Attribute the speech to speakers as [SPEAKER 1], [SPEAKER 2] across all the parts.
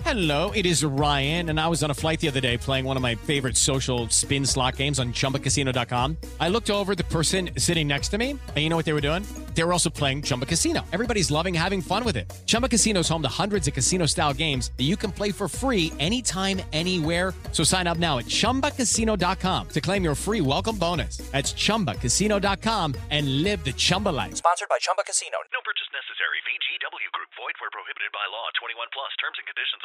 [SPEAKER 1] Hello, it is Ryan, and I was on a flight the other day playing one of my favorite social spin slot games on ChumbaCasino.com. I looked over at the person sitting next to me, and you know what they were doing? They were also playing Chumba Casino. Everybody's loving having fun with it. Chumba Casino is home to hundreds of casino-style games that you can play for free anytime, anywhere. So sign up now at ChumbaCasino.com to claim your free welcome bonus. That's ChumbaCasino.com and live the Chumba life.
[SPEAKER 2] Sponsored by Chumba Casino.
[SPEAKER 3] No purchase necessary. VGW Group. Void where prohibited by law. 21 plus. Terms and conditions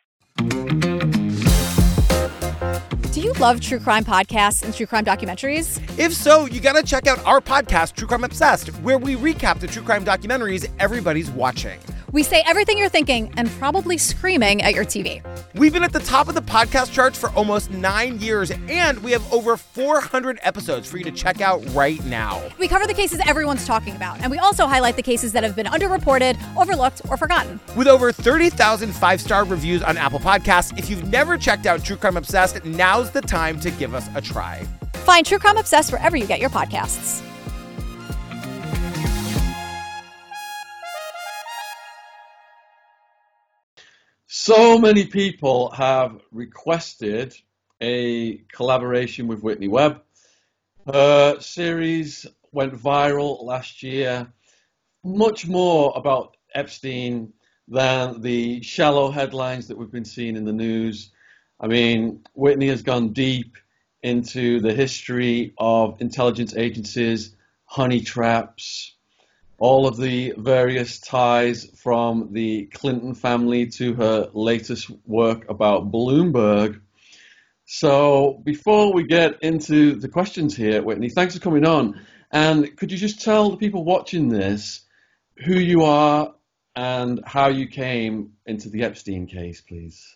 [SPEAKER 3] apply.
[SPEAKER 4] Do you love true crime podcasts and true crime documentaries?
[SPEAKER 5] If so, you gotta check out our podcast, True Crime Obsessed, where we recap the true crime documentaries everybody's watching.
[SPEAKER 4] We say everything you're thinking and probably screaming at your TV.
[SPEAKER 5] We've been at the top of the podcast charts for almost 9 years, and we have over 400 episodes for you to check out right now.
[SPEAKER 4] We cover the cases everyone's talking about, and we also highlight the cases that have been underreported, overlooked, or forgotten.
[SPEAKER 5] With over 30,000 five-star reviews on Apple Podcasts, if you've never checked out True Crime Obsessed, now's the time to give us a try.
[SPEAKER 4] Find True Crime Obsessed wherever you get your podcasts.
[SPEAKER 6] So many people have requested a collaboration with Whitney Webb. Her series went viral last year, much more about Epstein than the shallow headlines that we've been seeing in the news. I mean, Whitney has gone deep into the history of intelligence agencies, honey traps, all of the various ties from the Clinton family to her latest work about Bloomberg. So before we get into the questions here, Whitney, thanks for coming on. And could you just tell the people watching this who you are and how you came into the Epstein case, please?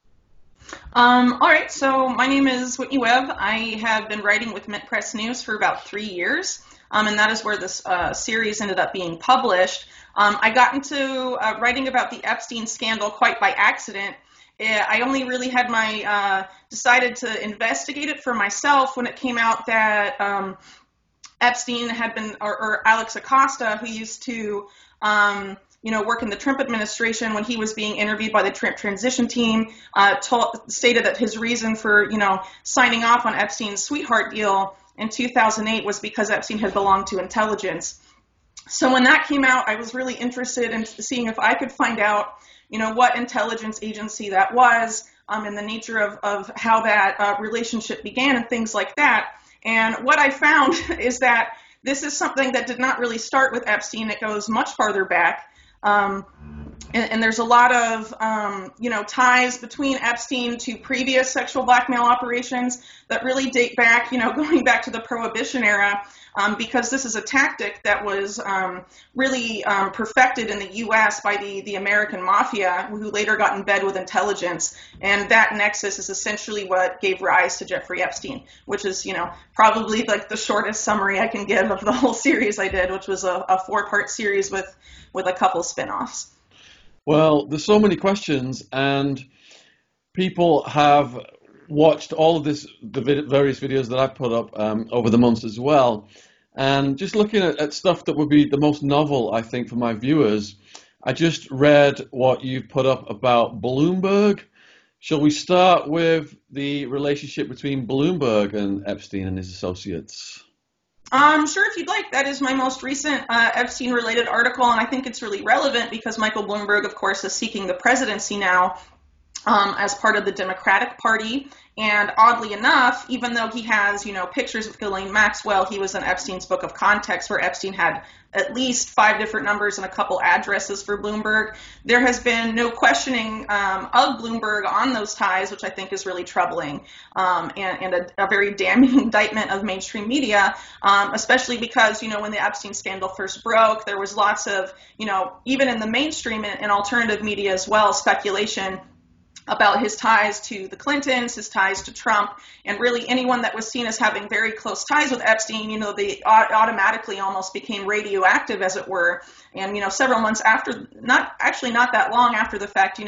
[SPEAKER 7] All right, so my name is Whitney Webb. I have been writing with Mint Press News for about 3 years. And that is where this series ended up being published. I got into writing about the Epstein scandal quite by accident. I only really had decided to investigate it for myself when it came out that Epstein had been, or Alex Acosta, who used to, work in the Trump administration when he was being interviewed by the Trump transition team, stated that his reason for, signing off on Epstein's sweetheart deal in 2008 was because Epstein had belonged to intelligence. So when that came out, I was really interested in seeing if I could find out, what intelligence agency that was, and the nature of how that relationship began and things like that. And what I found is that this is something that did not really start with Epstein. It goes much farther back. And there's a lot of, ties between Epstein to previous sexual blackmail operations that really date back, going back to the Prohibition era, because this is a tactic that was really perfected in the U.S. by the American mafia, who later got in bed with intelligence. And that nexus is essentially what gave rise to Jeffrey Epstein, which is, probably like the shortest summary I can give of the whole series I did, which was a 4-part series with a couple spin-offs.
[SPEAKER 6] Well, there's so many questions, and people have watched all of the various videos that I've put up over the months as well. And just looking at stuff that would be the most novel, I think, for my viewers, I just read what you've put up about Bloomberg. Shall we start with the relationship between Bloomberg and Epstein and his associates?
[SPEAKER 7] Sure, if you'd like. That is my most recent Epstein-related article, and I think it's really relevant because Michael Bloomberg, of course, is seeking the presidency now as part of the Democratic Party. And oddly enough, even though he has, pictures of Ghislaine Maxwell, he was in Epstein's book of contacts where Epstein had at least 5 different numbers and a couple addresses for Bloomberg. There has been no questioning of Bloomberg on those ties, which I think is really troubling, and a very damning indictment of mainstream media, especially because, when the Epstein scandal first broke, there was lots of, even in the mainstream and alternative media as well, speculation about his ties to the Clintons, his ties to Trump, and really anyone that was seen as having very close ties with Epstein, they automatically almost became radioactive, as it were. And, several months after, not that long after the fact,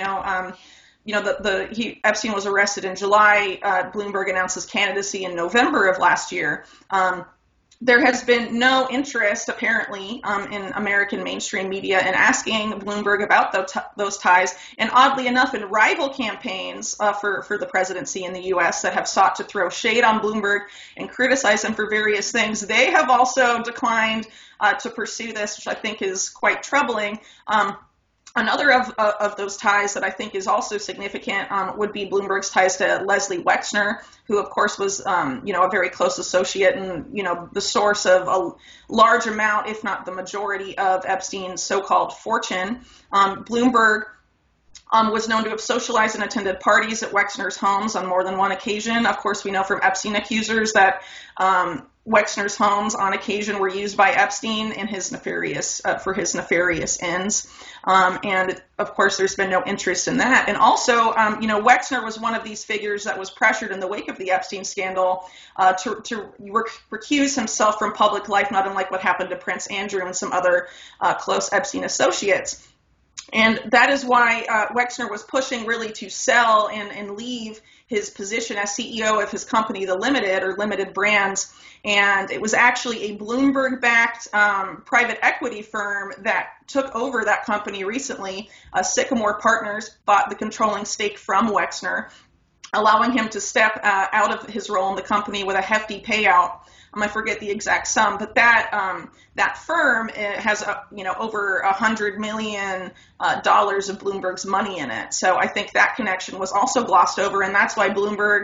[SPEAKER 7] Epstein was arrested in July. Bloomberg announced his candidacy in November of last year. there has been no interest, apparently, in American mainstream media in asking Bloomberg about those ties. And oddly enough, in rival campaigns for the presidency in the U.S. that have sought to throw shade on Bloomberg and criticize him for various things, they have also declined to pursue this, which I think is quite troubling. Another of those ties that I think is also significant would be Bloomberg's ties to Leslie Wexner, who of course was, a very close associate and, the source of a large amount, if not the majority, of Epstein's so-called fortune. Bloomberg was known to have socialized and attended parties at Wexner's homes on more than one occasion. Of course, we know from Epstein accusers that Wexner's homes on occasion were used by Epstein in for his nefarious ends. And of course, there's been no interest in that. And also, Wexner was one of these figures that was pressured in the wake of the Epstein scandal to recuse himself from public life, not unlike what happened to Prince Andrew and some other close Epstein associates. And that is why Wexner was pushing really to sell and leave his position as CEO of his company, The Limited, or Limited Brands. And it was actually a Bloomberg-backed private equity firm that took over that company recently. Sycamore Partners bought the controlling stake from Wexner, allowing him to step out of his role in the company with a hefty payout. I forget the exact sum, but that firm has over $100 million of Bloomberg's money in it. So I think that connection was also glossed over, and that's why Bloomberg,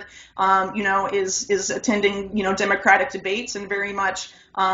[SPEAKER 7] is attending Democratic debates and very much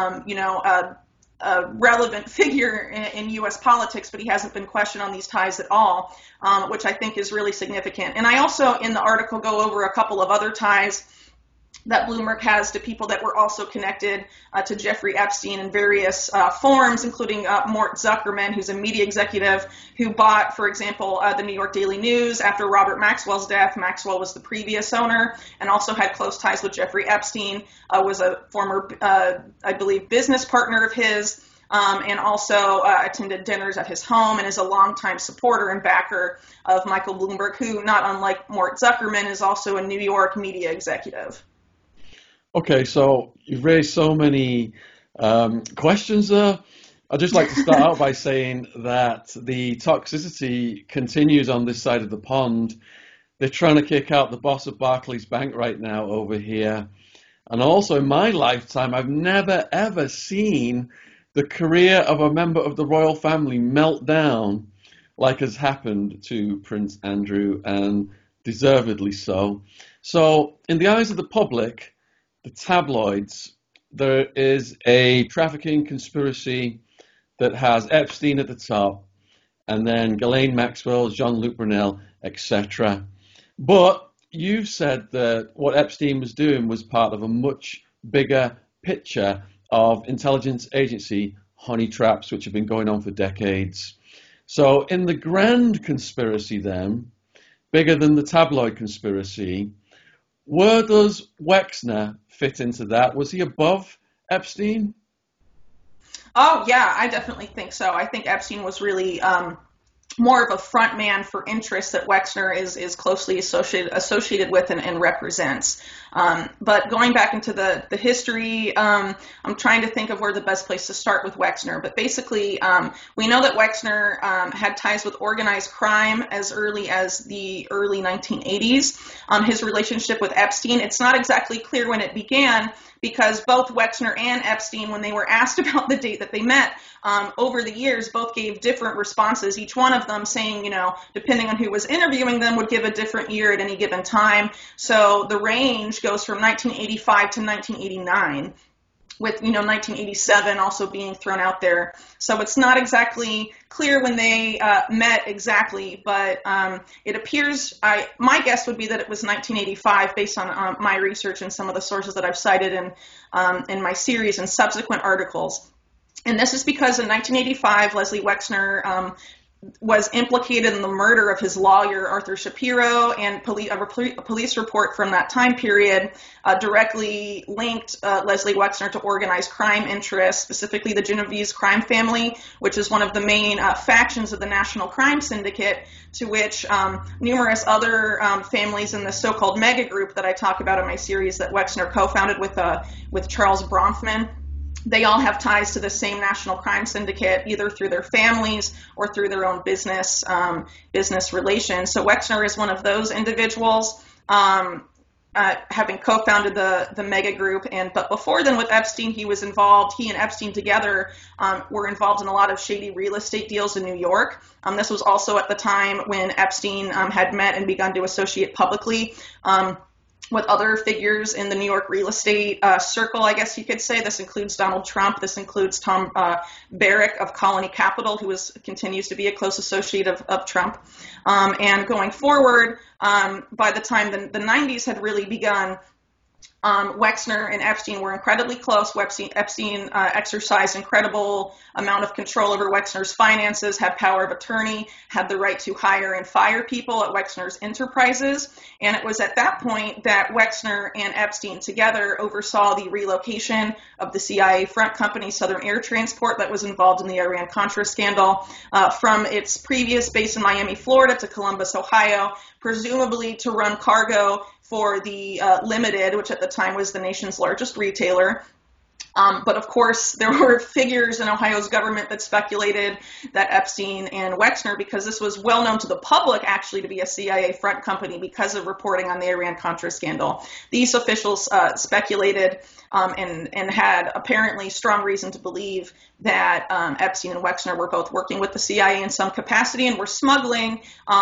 [SPEAKER 7] a relevant figure in U.S. politics, but he hasn't been questioned on these ties at all, which I think is really significant. And I also in the article go over a couple of other ties that Bloomberg has to people that were also connected to Jeffrey Epstein in various forms, including Mort Zuckerman, who's a media executive who bought, for example, the New York Daily News after Robert Maxwell's death. Maxwell was the previous owner and also had close ties with Jeffrey Epstein, was a former, I believe, business partner of his, and also attended dinners at his home and is a longtime supporter and backer of Michael Bloomberg, who, not unlike Mort Zuckerman, is also a New York media executive.
[SPEAKER 6] Okay, so you've raised so many questions there. I'd just like to start out by saying that the toxicity continues on this side of the pond. They're trying to kick out the boss of Barclays Bank right now over here. And also in my lifetime, I've never, ever seen the career of a member of the royal family melt down like has happened to Prince Andrew, and deservedly so. So in the eyes of the public, the tabloids, there is a trafficking conspiracy that has Epstein at the top, and then Ghislaine Maxwell, Jean-Luc Brunel, etc. But you've said that what Epstein was doing was part of a much bigger picture of intelligence agency honey traps, which have been going on for decades. So in the grand conspiracy then, bigger than the tabloid conspiracy, where does Wexner fit into that? Was he above Epstein?
[SPEAKER 7] Oh, yeah, I definitely think so. I think Epstein was really more of a front man for interests that Wexner is closely associated with and represents. But going back into the history, I'm trying to think of where the best place to start with Wexner. But basically, we know that Wexner had ties with organized crime as early as the early 1980s. His relationship with Epstein, it's not exactly clear when it began, because both Wexner and Epstein, when they were asked about the date that they met, over the years, both gave different responses, each one of them saying, depending on who was interviewing them, would give a different year at any given time. So the range goes from 1985 to 1989, with, 1987 also being thrown out there. So it's not exactly clear when they met exactly, but it appears, my guess would be that it was 1985 based on my research and some of the sources that I've cited in my series and subsequent articles. And this is because in 1985, Leslie Wexner was implicated in the murder of his lawyer, Arthur Shapiro, and a police report from that time period directly linked Leslie Wexner to organized crime interests, specifically the Genovese crime family, which is one of the main factions of the National Crime Syndicate, to which numerous other families in the so-called mega group that I talk about in my series that Wexner co-founded with Charles Bronfman they all have ties to the same national crime syndicate, either through their families or through their own business relations. So Wexner is one of those individuals, having co-founded the mega group. But before then, with Epstein, he and Epstein together were involved in a lot of shady real estate deals in New York. This was also at the time when Epstein had met and begun to associate publicly with other figures in the New York real estate circle, I guess you could say. This includes Donald Trump. This includes Tom Barrack of Colony Capital, who continues to be a close associate of Trump. And going forward, by the time the 90s had really begun, Wexner and Epstein were incredibly close. Epstein exercised incredible amount of control over Wexner's finances, had power of attorney, had the right to hire and fire people at Wexner's enterprises. And it was at that point that Wexner and Epstein together oversaw the relocation of the CIA front company, Southern Air Transport, that was involved in the Iran-Contra scandal, from its previous base in Miami, Florida, to Columbus, Ohio, presumably to run cargo for the Limited, which at the time was the nation's largest retailer. But of course, there were figures in Ohio's government that speculated that Epstein and Wexner, because this was well known to the public actually to be a CIA front company because of reporting on the Iran-Contra scandal. These officials speculated and had apparently strong reason to believe that Epstein and Wexner were both working with the CIA in some capacity and were smuggling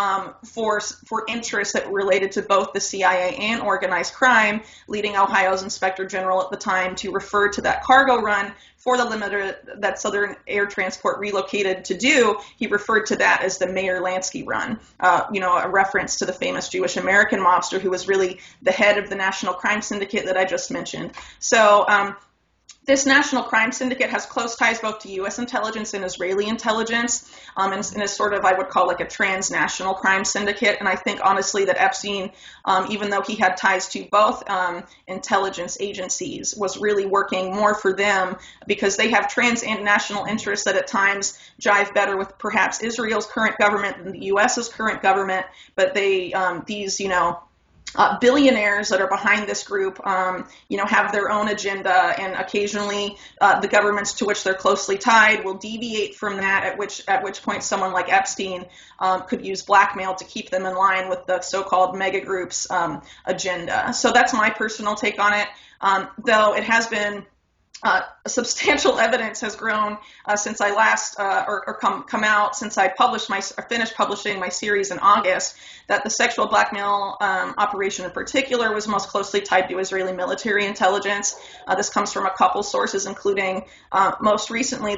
[SPEAKER 7] for interests that related to both the CIA and organized crime, leading Ohio's Inspector General at the time to refer to that cargo run for the Limited that Southern Air Transport relocated to do. He referred to that as the Meyer Lansky run, a reference to the famous Jewish American mobster who was really the head of the national crime syndicate that I just mentioned. So this national crime syndicate has close ties both to U.S. intelligence and Israeli intelligence, and is sort of, I would call, like a transnational crime syndicate. And I think, honestly, that Epstein, even though he had ties to both intelligence agencies, was really working more for them because they have transnational interests that at times jive better with perhaps Israel's current government than the U.S.'s current government. But these billionaires that are behind this group, have their own agenda, and occasionally the governments to which they're closely tied will deviate from that, at which point someone like Epstein could use blackmail to keep them in line with the so-called mega group's agenda. So that's my personal take on it, though it has been substantial evidence has grown since I last come out, since I finished publishing my series in August, that the sexual blackmail operation in particular was most closely tied to Israeli military intelligence. This comes from a couple sources, including most recently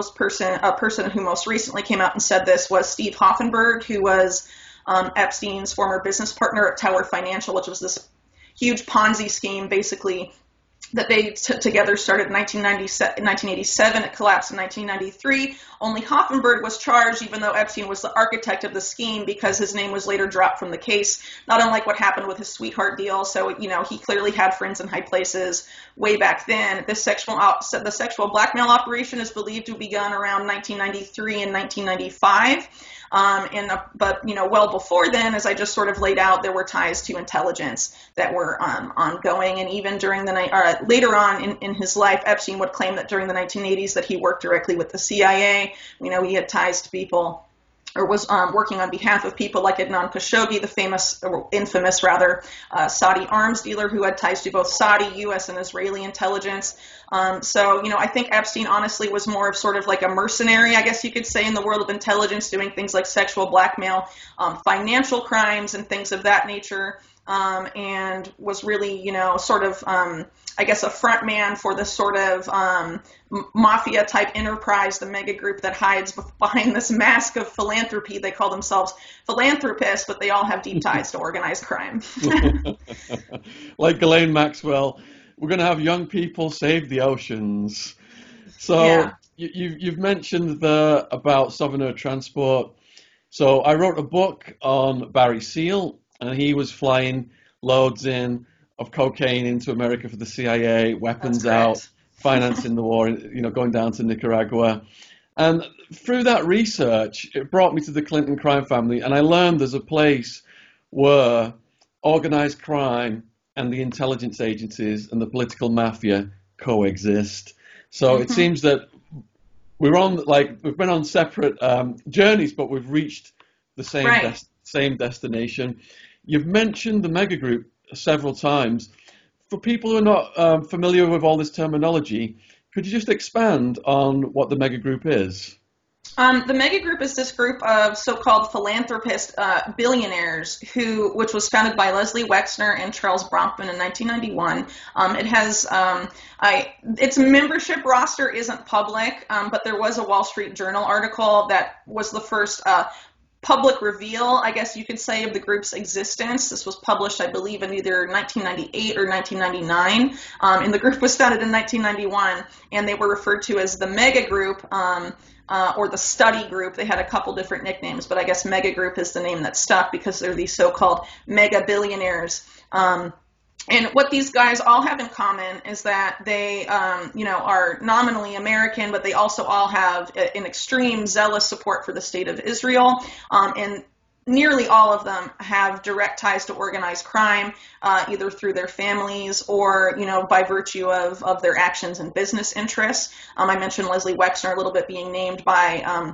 [SPEAKER 7] a person who most recently came out and said this was Steve Hoffenberg, who was Epstein's former business partner at Tower Financial, which was this huge Ponzi scheme, basically, that they together started in 1987. It collapsed in 1993. Only Hoffenberg was charged, even though Epstein was the architect of the scheme, because his name was later dropped from the case, not unlike what happened with his sweetheart deal. So, he clearly had friends in high places way back then. The sexual blackmail operation is believed to have begun around 1993 and 1995. But well before then, as I just sort of laid out, there were ties to intelligence that were ongoing. And even during the night, later on in his life, Epstein would claim that during the 1980s that he worked directly with the CIA. He had ties to people, or was working on behalf of people like Adnan Khashoggi, the infamous Saudi arms dealer who had ties to both Saudi, U.S., and Israeli intelligence. So I think Epstein honestly was more of sort of like a mercenary, I guess you could say, in the world of intelligence, doing things like sexual blackmail, financial crimes, and things of that nature, and was really, sort of, I guess, a front man for this sort of mafia type enterprise, the mega group that hides behind this mask of philanthropy. They call themselves philanthropists, but they all have deep ties to organized crime.
[SPEAKER 6] Like Ghislaine Maxwell, we're going to have young people save the oceans. So
[SPEAKER 7] yeah.
[SPEAKER 6] You've mentioned about Southern Air Transport. So I wrote a book on Barry Seal, and he was flying loads of cocaine into America for the CIA, weapons out, financing the war, going down to Nicaragua. And through that research, it brought me to the Clinton crime family, and I learned there's a place where organized crime and the intelligence agencies and the political mafia coexist. So it seems that we've been on separate journeys, but we've reached the same destination. You've mentioned the mega group several times. For people who are not familiar with all this terminology, could you just expand on what the mega group is?
[SPEAKER 7] The mega group is this group of so-called philanthropist billionaires which was founded by Leslie Wexner and Charles Bronfman in 1991. It has its membership roster isn't public, but there was a Wall Street Journal article that was the first public reveal, I guess you could say, of the group's existence. This was published, I believe, in either 1998 or 1999, and the group was founded in 1991, and they were referred to as the mega group. Or the study group. They had a couple different nicknames, but I guess mega group is the name that stuck because they're these so-called mega billionaires. And what these guys all have in common is that they, are nominally American, but they also all have an extreme zealous support for the state of Israel. And nearly all of them have direct ties to organized crime, either through their families or, by virtue of their actions and business interests. I mentioned Leslie Wexner a little bit being named by,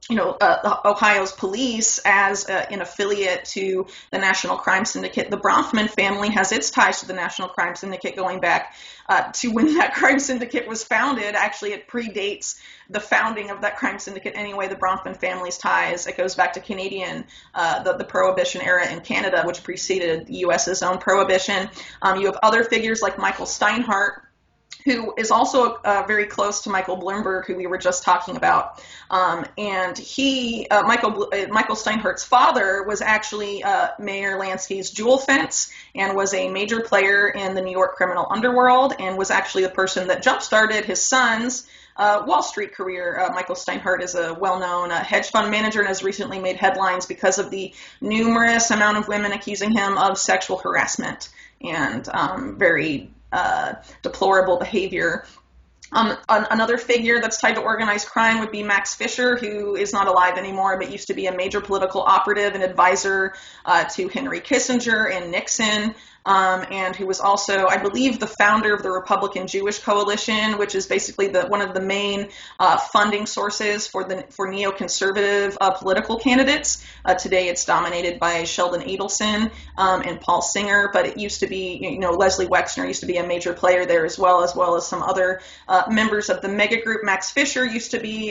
[SPEAKER 7] Ohio's police as an affiliate to the National Crime Syndicate. The Bronfman family has its ties to the National Crime Syndicate going back to when that crime syndicate was founded. Actually, it predates the founding of that crime syndicate anyway, the Bronfman family's ties. It goes back to Canadian, the Prohibition era in Canada, which preceded the U.S.'s own Prohibition. You have other figures like Michael Steinhardt, who is also very close to Michael Bloomberg, who we were just talking about. And Michael Steinhardt's father was actually Mayor Lansky's jewel fence and was a major player in the New York criminal underworld and was actually the person that jump-started his son's Wall Street career. Michael Steinhardt is a well-known hedge fund manager and has recently made headlines because of the numerous amount of women accusing him of sexual harassment and very deplorable behavior. Another figure that's tied to organized crime would be Max Fisher, who is not alive anymore, but used to be a major political operative and advisor to Henry Kissinger and Nixon, and who was also, I believe, the founder of the Republican Jewish Coalition, which is basically one of the main funding sources for neoconservative political candidates. Today, it's dominated by Sheldon Adelson and Paul Singer, but it used to be, Leslie Wexner used to be a major player there as well as some other members of the mega group. Max Fisher used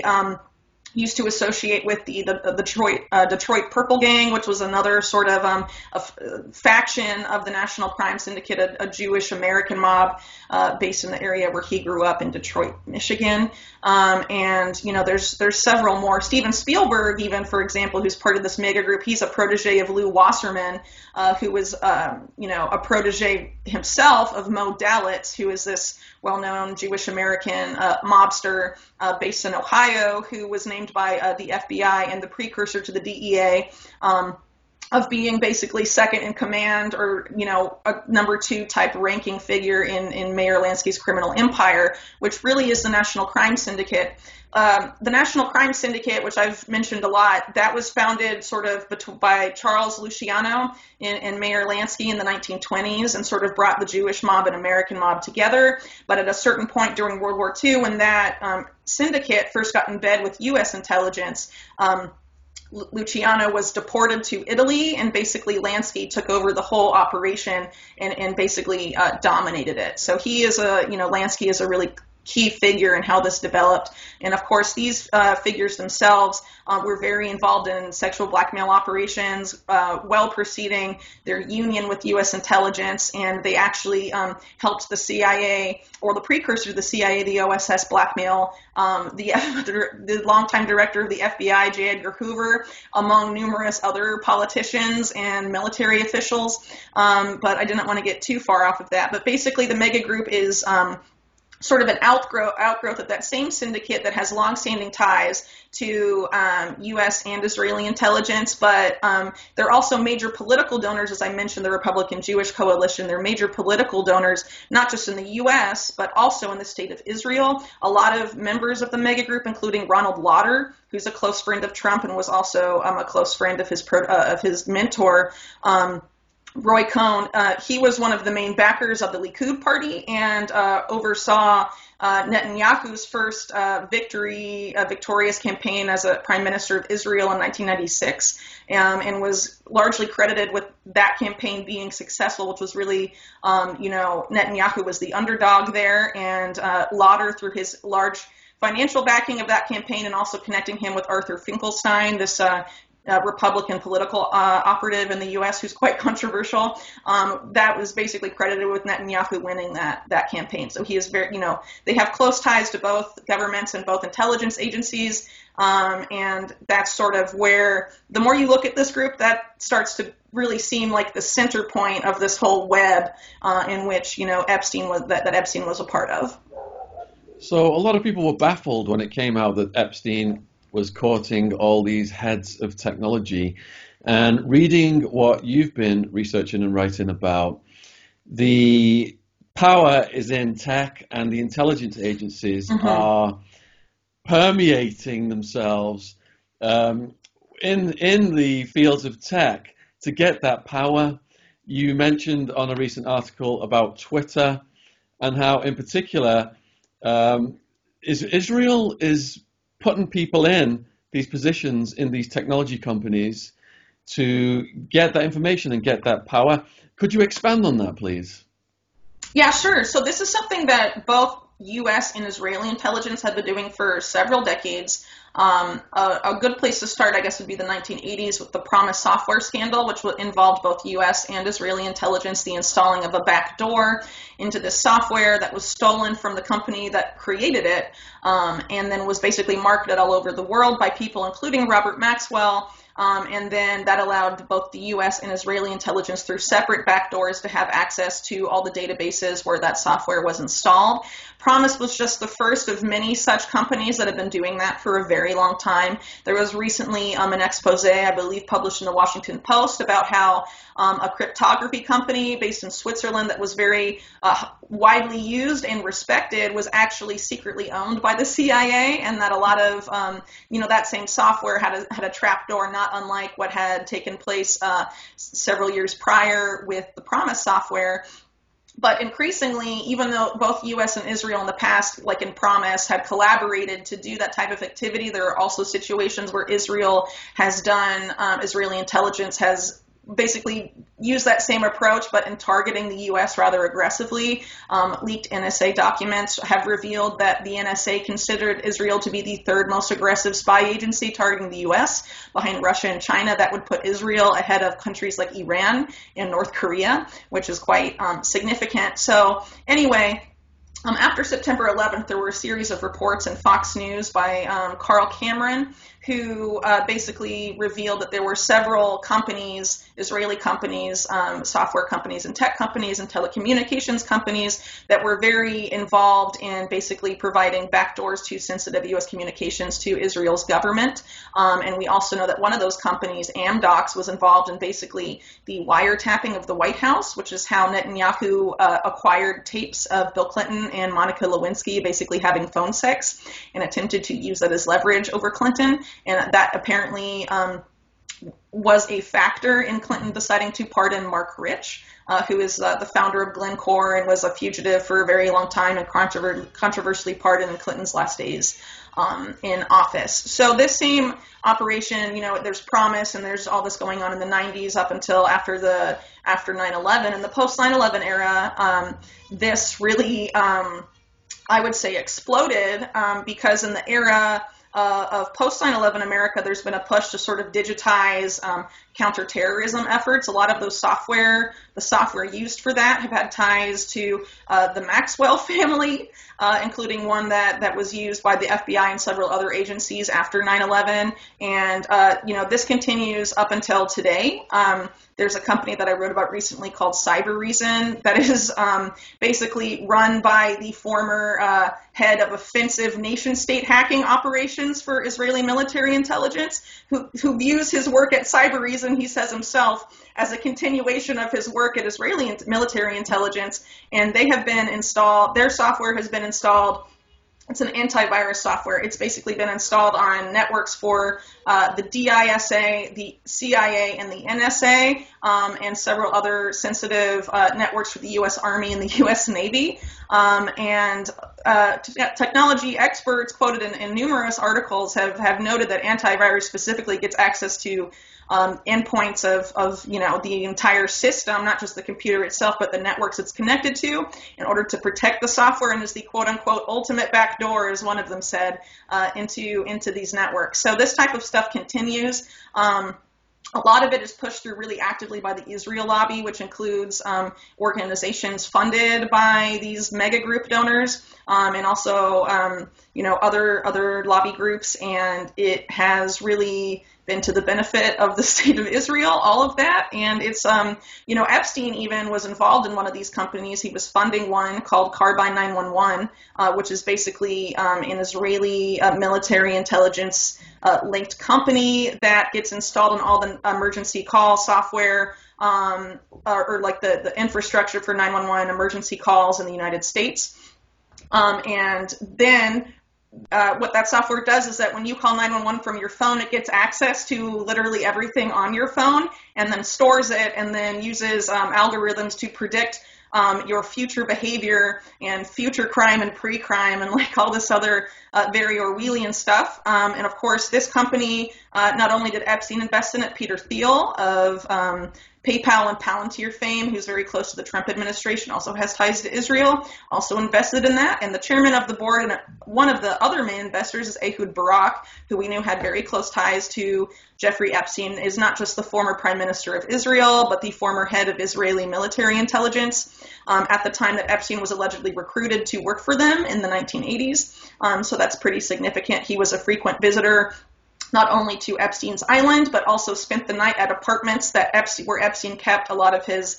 [SPEAKER 7] to associate with the Detroit Purple Gang, which was another sort of a faction of the National Crime Syndicate, a Jewish American mob based in the area where he grew up in Detroit, Michigan. And there's several more. Steven Spielberg, even, for example, who's part of this mega group, he's a protege of Lew Wasserman, who was a protege himself of Mo Dalitz, who is this well-known Jewish American mobster based in Ohio, who was named by the FBI and the precursor to the DEA of being basically second in command or, a number 2 type ranking figure in Mayor Lansky's criminal empire, which really is the National Crime Syndicate. The National Crime Syndicate, which I've mentioned a lot, that was founded sort of by Charles Luciano and Mayor Lansky in the 1920s and sort of brought the Jewish mob and American mob together. But at a certain point during World War II, when that syndicate first got in bed with U.S. intelligence, Luciano was deported to Italy, and basically Lansky took over the whole operation and basically dominated it. So Lansky is a really key figure in how this developed. And of course, these figures themselves were very involved in sexual blackmail operations, well preceding their union with U.S. intelligence. And they actually helped the CIA, or the precursor to the CIA, the OSS, blackmail the longtime director of the FBI, J. Edgar Hoover, among numerous other politicians and military officials. But I didn't want to get too far off of that. But basically, the mega group is sort of an outgrowth of that same syndicate that has longstanding ties to U.S. and Israeli intelligence, but they're also major political donors. As I mentioned, the Republican Jewish Coalition, they're major political donors, not just in the U.S., but also in the state of Israel. A lot of members of the mega group, including Ronald Lauder, who's a close friend of Trump and was also a close friend of his mentor, Roy Cohn, he was one of the main backers of the Likud party and oversaw Netanyahu's first victorious campaign as a prime minister of Israel in 1996, and was largely credited with that campaign being successful, which was really, Netanyahu was the underdog there, and Lauder, through his large financial backing of that campaign and also connecting him with Arthur Finkelstein, this Republican political operative in the U.S. who's quite controversial. That was basically credited with Netanyahu winning that campaign. So he is very, they have close ties to both governments and both intelligence agencies. And that's sort of where, the more you look at this group, that starts to really seem like the center point of this whole web in which, Epstein was a part of.
[SPEAKER 6] So a lot of people were baffled when it came out that Epstein was courting all these heads of technology. And reading what you've been researching and writing about, the power is in tech, and the intelligence agencies are permeating themselves in the fields of tech to get that power. You mentioned on a recent article about Twitter and how, in particular, Israel is putting people in these positions in these technology companies to get that information and get that power. Could you expand on that, please?
[SPEAKER 7] Yeah, sure. So this is something that both U.S. and Israeli intelligence have been doing for several decades. A good place to start, I guess, would be the 1980s with the Promise software scandal, which involved both U.S. and Israeli intelligence, the installing of a backdoor into this software that was stolen from the company that created it, and then was basically marketed all over the world by people, including Robert Maxwell. And then that allowed both the U.S. and Israeli intelligence through separate backdoors to have access to all the databases where that software was installed. Promise was just the first of many such companies that have been doing that for a very long time. There was recently an expose, I believe, published in the Washington Post about how a cryptography company based in Switzerland that was very widely used and respected was actually secretly owned by the CIA, and that a lot of, that same software had a trapdoor, not unlike what had taken place several years prior with the Promise software. But increasingly, even though both U.S. and Israel in the past, like in Promise, had collaborated to do that type of activity, there are also situations where Israel has done, Israeli intelligence has basically use that same approach, but in targeting the U.S. rather aggressively. Leaked NSA documents have revealed that the NSA considered Israel to be the third most aggressive spy agency targeting the U.S. behind Russia and China. That would put Israel ahead of countries like Iran and North Korea, which is quite significant. So anyway, after September 11th, there were a series of reports in Fox News by Carl Cameron, who basically revealed that there were several companies, Israeli companies, software companies and tech companies and telecommunications companies that were very involved in basically providing backdoors to sensitive U.S. communications to Israel's government. And we also know that one of those companies, Amdocs, was involved in basically the wiretapping of the White House, which is how Netanyahu acquired tapes of Bill Clinton and Monica Lewinsky basically having phone sex and attempted to use that as leverage over Clinton. And that apparently was a factor in Clinton deciding to pardon Mark Rich, who is the founder of Glencore and was a fugitive for a very long time and controversially pardoned in Clinton's last days in office. So this same operation, there's Promise and there's all this going on in the 90s up until after 9/11. In the post 9/11 era, this really, I would say, exploded because in the era of post 9/11 America, there's been a push to sort of digitize counterterrorism efforts. A lot of the software used for that have had ties to the Maxwell family, including one that was used by the FBI and several other agencies after 9/11. And, this continues up until today. There's a company that I wrote about recently called Cybereason that is basically run by the former head of offensive nation-state hacking operations for Israeli military intelligence, who views his work at Cybereason, he says himself, as a continuation of his work at Israeli military intelligence. And they have been installed, their software has been installed. It's an antivirus software. It's basically been installed on networks for the DISA, the CIA, and the NSA, and several other sensitive networks for the U.S. Army and the U.S. Navy. And technology experts quoted in numerous articles have noted that antivirus specifically gets access to endpoints of the entire system, not just the computer itself, but the networks it's connected to, in order to protect the software, and is the quote-unquote ultimate backdoor, as one of them said, into these networks. So this type of stuff continues. A lot of it is pushed through really actively by the Israel lobby, which includes organizations funded by these mega group donors, and also other lobby groups. And it has really been to the benefit of the state of Israel, all of that. And it's Epstein even was involved in one of these companies. He was funding one called Carbine 911, which is basically an Israeli military intelligence linked company that gets installed in all the emergency call software, or like the infrastructure for 911 emergency calls in the United States. And then what that software does is that when you call 911 from your phone, it gets access to literally everything on your phone, and then stores it, and then uses algorithms to predict your future behavior and future crime and pre-crime and like all this other very Orwellian stuff. And of course, this company, not only did Epstein invest in it, Peter Thiel of PayPal and Palantir fame, who's very close to the Trump administration, also has ties to Israel, also invested in that. And the chairman of the board and one of the other main investors is Ehud Barak, who we knew had very close ties to Jeffrey Epstein, is not just the former prime minister of Israel, but the former head of Israeli military intelligence at the time that Epstein was allegedly recruited to work for them in the 1980s. So that's pretty significant. He was a frequent visitor not only to Epstein's Island, but also spent the night at apartments where Epstein kept a lot of his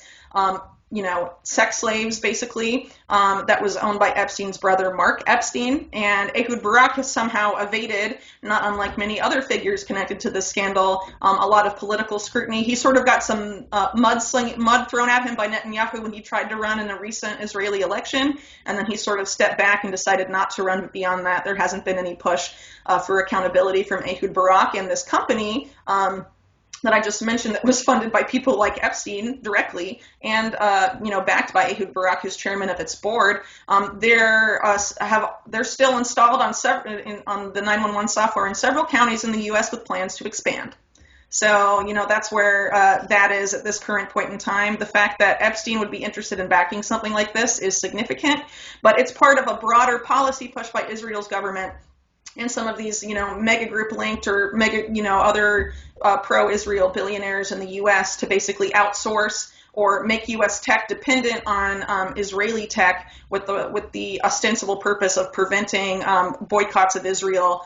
[SPEAKER 7] sex slaves, basically, that was owned by Epstein's brother, Mark Epstein. And Ehud Barak has somehow evaded, not unlike many other figures connected to this scandal, a lot of political scrutiny. He sort of got some mud thrown at him by Netanyahu when he tried to run in a recent Israeli election, and then he sort of stepped back and decided not to run. But beyond that, there hasn't been any push for accountability from Ehud Barak. And this company that I just mentioned that was funded by people like Epstein directly and, backed by Ehud Barak, who's chairman of its board, they're still installed on the 911 software in several counties in the U.S. with plans to expand. So, that's where that is at this current point in time. The fact that Epstein would be interested in backing something like this is significant, but it's part of a broader policy push by Israel's government and some of these, mega group linked or mega, other pro-Israel billionaires in the U.S. to basically outsource or make U.S. tech dependent on Israeli tech with the ostensible purpose of preventing boycotts of Israel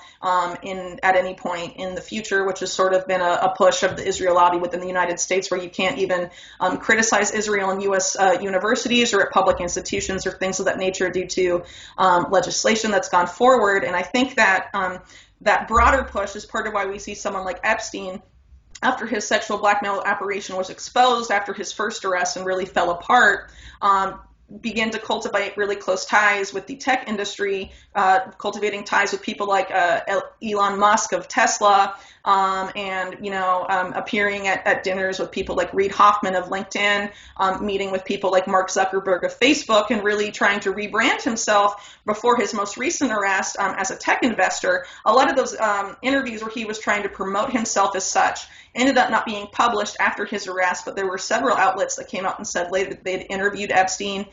[SPEAKER 7] at any point in the future, which has sort of been a push of the Israel lobby within the United States, where you can't even criticize Israel in U.S. universities or at public institutions or things of that nature due to legislation that's gone forward. And I think that that broader push is part of why we see someone like Epstein, after his sexual blackmail operation was exposed after his first arrest and really fell apart, begin to cultivate really close ties with the tech industry, cultivating ties with people like Elon Musk of Tesla, and appearing at dinners with people like Reid Hoffman of LinkedIn, meeting with people like Mark Zuckerberg of Facebook, and really trying to rebrand himself before his most recent arrest as a tech investor. A lot of those interviews where he was trying to promote himself as such ended up not being published after his arrest, but there were several outlets that came out and said later that they'd interviewed Epstein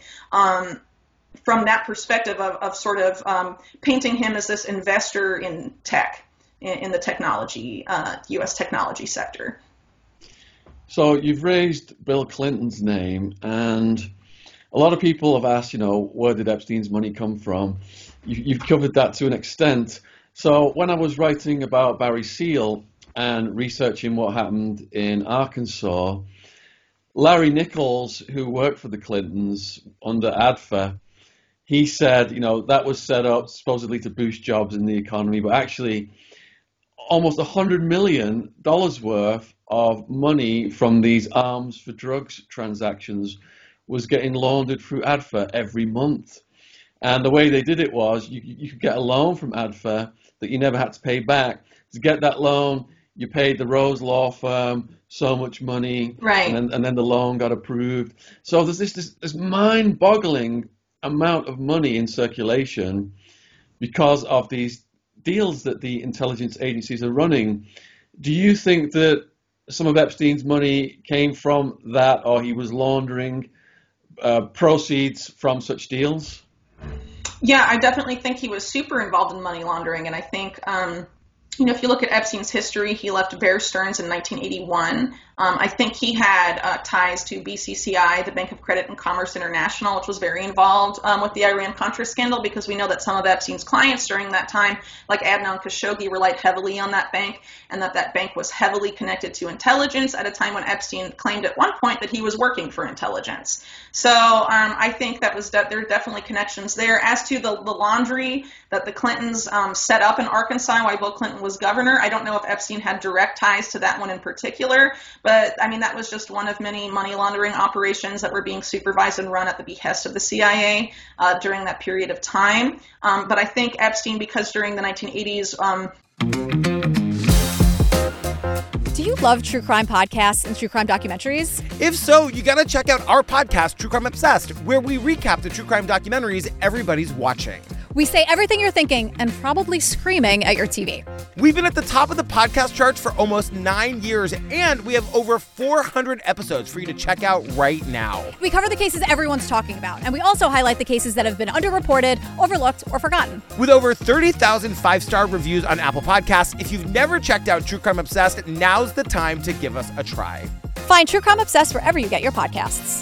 [SPEAKER 7] from that perspective of sort of painting him as this investor in tech, in the technology, U.S. technology sector.
[SPEAKER 6] So you've raised Bill Clinton's name, and a lot of people have asked, where did Epstein's money come from? You've covered that to an extent. So when I was writing about Barry Seal and researching what happened in Arkansas, Larry Nichols, who worked for the Clintons under ADFA, he said, that was set up supposedly to boost jobs in the economy, but actually almost $100 million worth of money from these arms for drugs transactions was getting laundered through ADFA every month. And the way they did it was you could get a loan from ADFA that you never had to pay back. To get that loan, you paid the Rose Law Firm so much money,
[SPEAKER 7] right?
[SPEAKER 6] And then the loan got approved. So there's this mind-boggling amount of money in circulation because of these deals that the intelligence agencies are running. Do you think that some of Epstein's money came from that, or he was laundering proceeds from such deals?
[SPEAKER 7] Yeah, I definitely think he was super involved in money laundering, and I think if you look at Epstein's history, he left Bear Stearns in 1981. I think he had ties to BCCI, the Bank of Credit and Commerce International, which was very involved with the Iran-Contra scandal, because we know that some of Epstein's clients during that time, like Adnan Khashoggi, relied heavily on that bank, and that bank was heavily connected to intelligence at a time when Epstein claimed at one point that he was working for intelligence. So I think that there are definitely connections there. As to the laundry that the Clintons set up in Arkansas while Bill Clinton was governor, I don't know if Epstein had direct ties to that one in particular, but I mean, that was just one of many money laundering operations that were being supervised and run at the behest of the CIA during that period of time. But I think Epstein, because during the 1980s,
[SPEAKER 4] Do you love true crime podcasts and true crime documentaries?
[SPEAKER 5] If so, you gotta check out our podcast, True Crime Obsessed, where we recap the true crime documentaries everybody's watching.
[SPEAKER 4] We say everything you're thinking and probably screaming at your TV.
[SPEAKER 5] We've been at the top of the podcast charts for almost 9 years, and we have over 400 episodes for you to check out right now.
[SPEAKER 4] We cover the cases everyone's talking about, and we also highlight the cases that have been underreported, overlooked, or forgotten.
[SPEAKER 5] With over 30,000 five-star reviews on Apple Podcasts, if you've never checked out True Crime Obsessed, now's the time to give us a try.
[SPEAKER 4] Find True Crime Obsessed wherever you get your podcasts.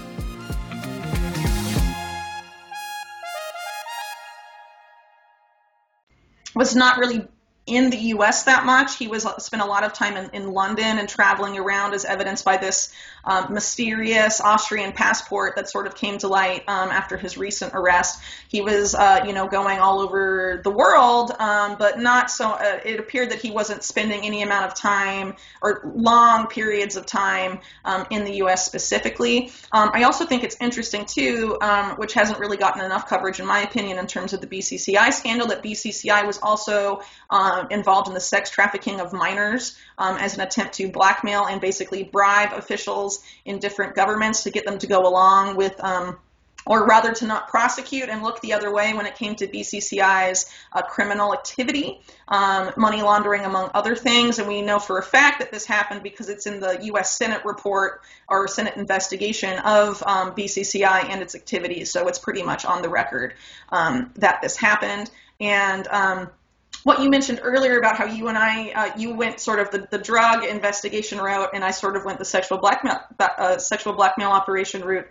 [SPEAKER 7] Was not really in the U.S. that much. He spent a lot of time in London and traveling around, as evidenced by this mysterious Austrian passport that sort of came to light after his recent arrest. He was, going all over the world, but not so. It appeared that he wasn't spending any amount of time or long periods of time in the U.S. specifically. I also think it's interesting too, which hasn't really gotten enough coverage, in my opinion, in terms of the BCCI scandal, that BCCI was also involved in the sex trafficking of minors as an attempt to blackmail and basically bribe officials in different governments to get them to go along with, or rather to not prosecute and look the other way when it came to BCCI's criminal activity, money laundering, among other things. And we know for a fact that this happened because it's in the U.S. Senate report or Senate investigation of BCCI and its activities. So it's pretty much on the record that this happened. And what you mentioned earlier about how you and I, you went sort of the drug investigation route, and I sort of went the sexual blackmail operation route.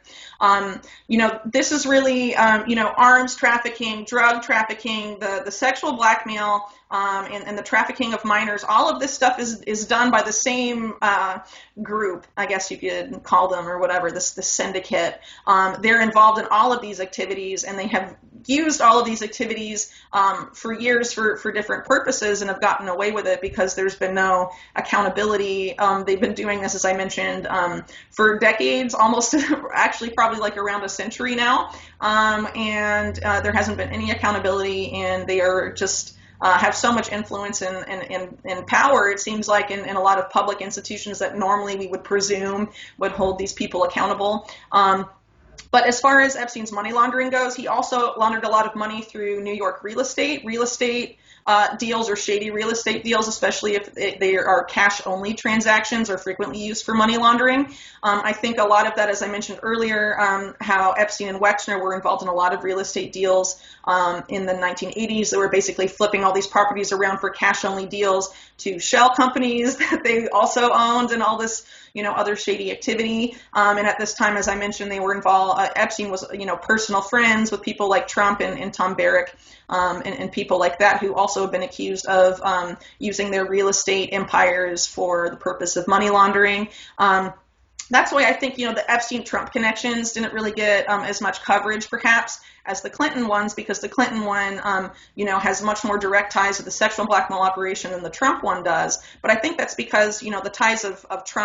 [SPEAKER 7] This is really, arms trafficking, drug trafficking, the sexual blackmail, and the trafficking of minors. All of this stuff is done by the same group, I guess you could call them, or whatever, the syndicate. They're involved in all of these activities, and they have used all of these activities for years for different purposes and have gotten away with it because there's been no accountability. They've been doing this, as I mentioned, for decades, almost actually probably like around a century now, and there hasn't been any accountability, and they are just have so much influence and power, it seems like, in a lot of public institutions that normally we would presume would hold these people accountable. But as far as Epstein's money laundering goes, he also laundered a lot of money through New York real estate deals, or shady real estate deals, especially if they are cash-only transactions, are frequently used for money laundering. I think a lot of that, as I mentioned earlier, how Epstein and Wexner were involved in a lot of real estate deals in the 1980s. They were basically flipping all these properties around for cash-only deals to shell companies that they also owned, and all this, other shady activity. And at this time, as I mentioned, they were involved. Epstein was, personal friends with people like Trump and Tom Barrack, and people like that, who also have been accused of using their real estate empires for the purpose of money laundering. That's why I think, the Epstein-Trump connections didn't really get as much coverage, perhaps, as the Clinton ones, because the Clinton one, has much more direct ties to the sexual blackmail operation than the Trump one does. But I think that's because, the ties of Trump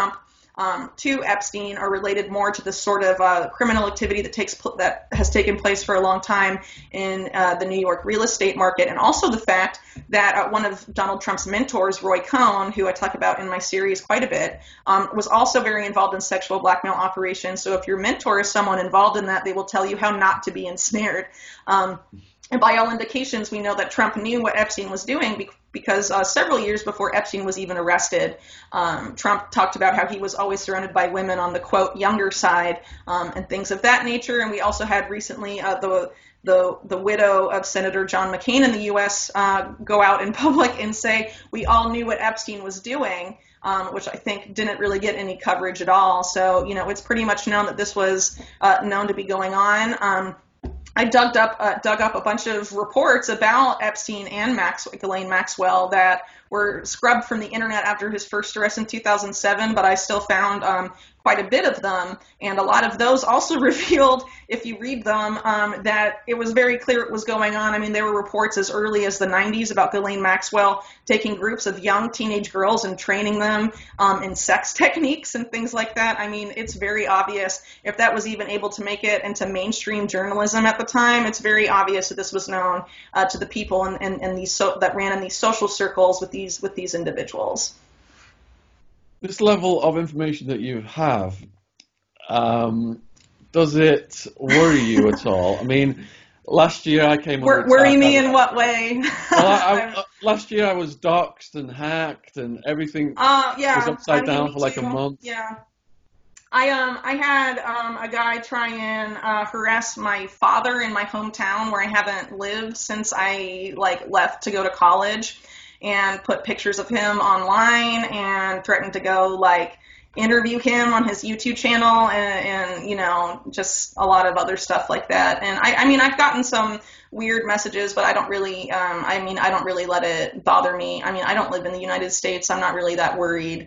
[SPEAKER 7] to Epstein are related more to the sort of criminal activity that has taken place for a long time in the New York real estate market, and also the fact that one of Donald Trump's mentors, Roy Cohn, who I talk about in my series quite a bit, was also very involved in sexual blackmail operations. So if your mentor is someone involved in that, they will tell you how not to be ensnared. And by all indications, we know that Trump knew what Epstein was doing because several years before Epstein was even arrested, Trump talked about how he was always surrounded by women on the, quote, younger side, and things of that nature. And we also had recently the widow of Senator John McCain in the U.S. Go out in public and say, we all knew what Epstein was doing, which I think didn't really get any coverage at all. So, it's pretty much known that this was known to be going on. I dug up a bunch of reports about Epstein and Ghislaine Maxwell that were scrubbed from the internet after his first arrest in 2007, but I still found quite a bit of them. And a lot of those also revealed, if you read them, that it was very clear what was going on. I mean, there were reports as early as the 90s about Ghislaine Maxwell taking groups of young teenage girls and training them in sex techniques and things like that. I mean, it's very obvious. If that was even able to make it into mainstream journalism at the time, it's very obvious that this was known to the people and these that ran in these social circles with these individuals.
[SPEAKER 6] This level of information that you have, does it worry you at all? I mean, last year I came on
[SPEAKER 7] worry me in what way?
[SPEAKER 6] Well, last year I was doxxed and hacked and everything was upside down for like a month.
[SPEAKER 7] Yeah. I had a guy try and harass my father in my hometown where I haven't lived since I left to go to college, and put pictures of him online and threatened to go interview him on his YouTube channel and just a lot of other stuff like that. And I mean, I've gotten some weird messages, but I don't really, I don't really let it bother me. I mean, I don't live in the United States. I'm not really that worried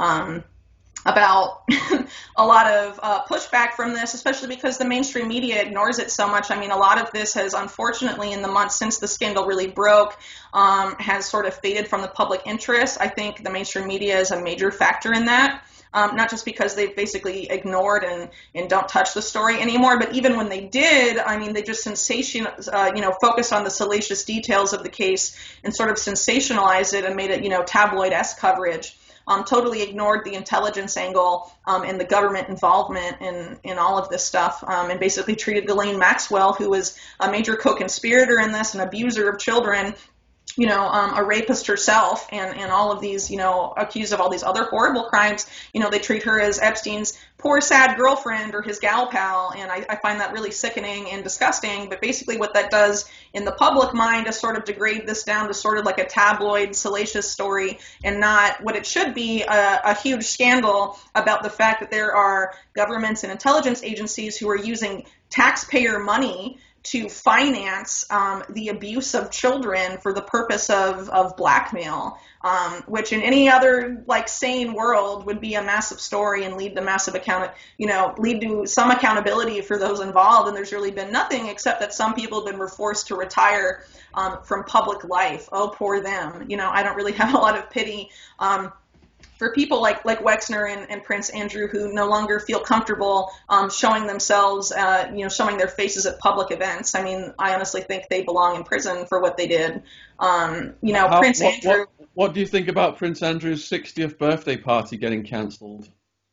[SPEAKER 7] about a lot of pushback from this, especially because the mainstream media ignores it so much. I mean, a lot of this has, unfortunately, in the months since the scandal really broke, has sort of faded from the public interest. I think the mainstream media is a major factor in that. Not just because they've basically ignored and don't touch the story anymore, but even when they did, I mean, they just focused on the salacious details of the case and sort of sensationalized it and made it, tabloid-esque coverage. Totally ignored the intelligence angle and the government involvement in all of this stuff, and basically treated Ghislaine Maxwell, who was a major co-conspirator in this, an abuser of children, a rapist herself, and all of these, accused of all these other horrible crimes. They treat her as Epstein's poor, sad girlfriend or his gal pal, and I find that really sickening and disgusting. But basically what that does in the public mind is sort of degrade this down to sort of like a tabloid, salacious story, and not what it should be, a huge scandal about the fact that there are governments and intelligence agencies who are using taxpayer money to finance the abuse of children for the purpose of blackmail, which in any other sane world would be a massive story and lead to massive lead to some accountability for those involved. And there's really been nothing except that some people have been forced to retire from public life. Oh, poor them. I don't really have a lot of pity for people like Wexner and Prince Andrew, who no longer feel comfortable showing themselves, showing their faces at public events. I mean, I honestly think they belong in prison for what they did. Prince Andrew.
[SPEAKER 6] What do you think about Prince Andrew's 60th birthday party getting cancelled?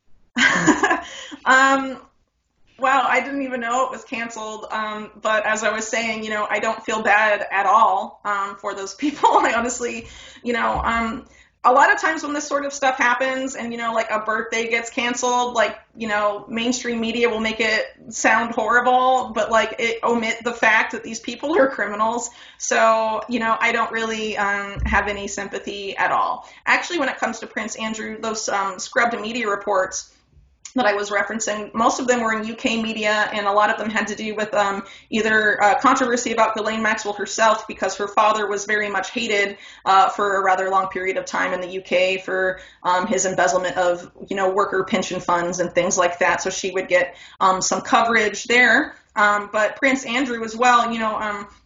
[SPEAKER 7] Well, I didn't even know it was canceled. But as I was saying, I don't feel bad at all for those people. I honestly, a lot of times when this sort of stuff happens and, a birthday gets canceled, mainstream media will make it sound horrible, but it omit the fact that these people are criminals. So, I don't really have any sympathy at all. Actually, when it comes to Prince Andrew, those scrubbed media reports that I was referencing, most of them were in UK media, and a lot of them had to do with either controversy about Ghislaine Maxwell herself, because her father was very much hated for a rather long period of time in the UK for his embezzlement of, worker pension funds and things like that. So she would get some coverage there. But Prince Andrew as well,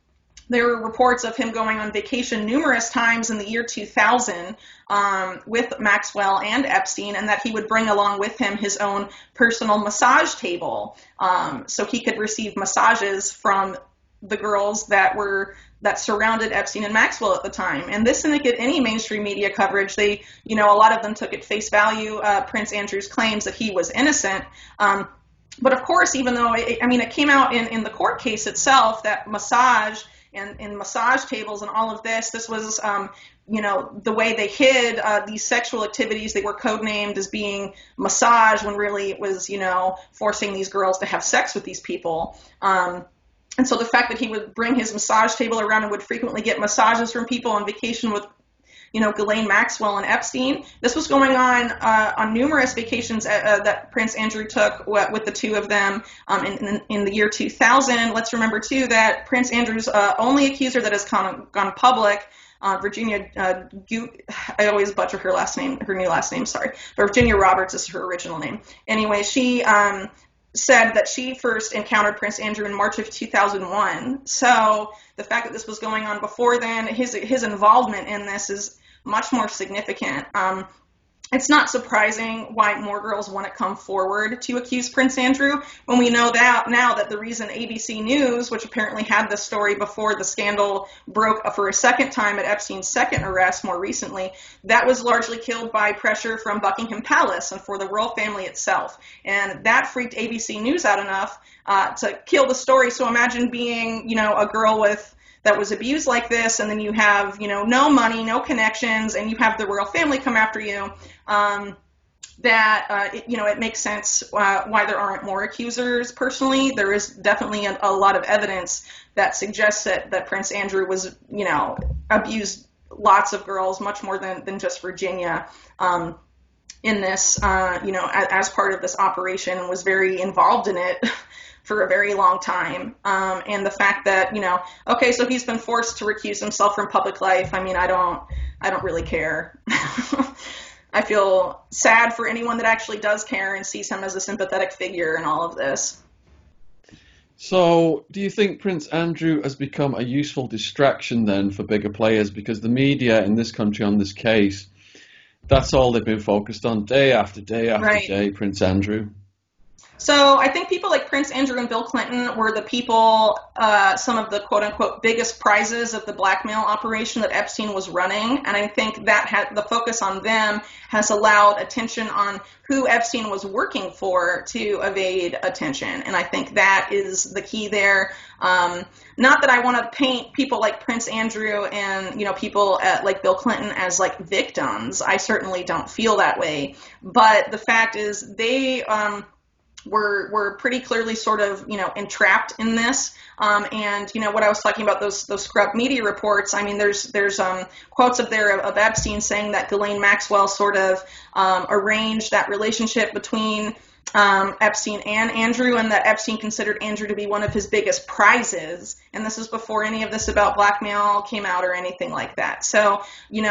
[SPEAKER 7] there were reports of him going on vacation numerous times in the year 2000 with Maxwell and Epstein, and that he would bring along with him his own personal massage table so he could receive massages from the girls that surrounded Epstein and Maxwell at the time. And this didn't get any mainstream media coverage. They, a lot of them took at face value Prince Andrew's claims that he was innocent. But of course, even though, it came out in the court case itself that massage and massage tables and all of this was, the way they hid these sexual activities. They were codenamed as being massage when really it was, forcing these girls to have sex with these people. And so the fact that he would bring his massage table around and would frequently get massages from people on vacation with, Ghislaine Maxwell and Epstein. This was going on numerous vacations that Prince Andrew took with the two of them in the year 2000. Let's remember, too, that Prince Andrew's only accuser that has gone public, Virginia, I always butcher her new last name, sorry. But Virginia Roberts is her original name. Anyway, she said that she first encountered Prince Andrew in March of 2001. So the fact that this was going on before then, his involvement in this is much more significant. It's not surprising why more girls want to come forward to accuse Prince Andrew when we know that now that the reason ABC News, which apparently had this story before the scandal broke for a second time at Epstein's second arrest more recently, that was largely killed by pressure from Buckingham Palace and for the royal family itself. And that freaked ABC News out enough to kill the story. So imagine being, a girl that was abused like this, and then you have, no money, no connections, and you have the royal family come after you. It makes sense why there aren't more accusers. Personally, there is definitely a lot of evidence that suggests that Prince Andrew was, abused lots of girls, much more than just Virginia, in this, as part of this operation, and was very involved in it for a very long time. And the fact that, okay, so he's been forced to recuse himself from public life. I don't really care. I feel sad for anyone that actually does care and sees him as a sympathetic figure in all of this.
[SPEAKER 6] So do you think Prince Andrew has become a useful distraction then for bigger players? Because the media in this country on this case, that's all they've been focused on day after day after day, Prince Andrew.
[SPEAKER 7] So I think people like Prince Andrew and Bill Clinton were the people, some of the quote-unquote biggest prizes of the blackmail operation that Epstein was running. And I think that the focus on them has allowed attention on who Epstein was working for to evade attention. And I think that is the key there. Not that I want to paint people like Prince Andrew and, people like Bill Clinton as like victims. I certainly don't feel that way. But the fact is they were pretty clearly sort of, entrapped in this. And what I was talking about, those scrub media reports, there's quotes up there of Epstein saying that Ghislaine Maxwell sort of arranged that relationship between Epstein and Andrew, and that Epstein considered Andrew to be one of his biggest prizes. And this is before any of this about blackmail came out or anything like that. So,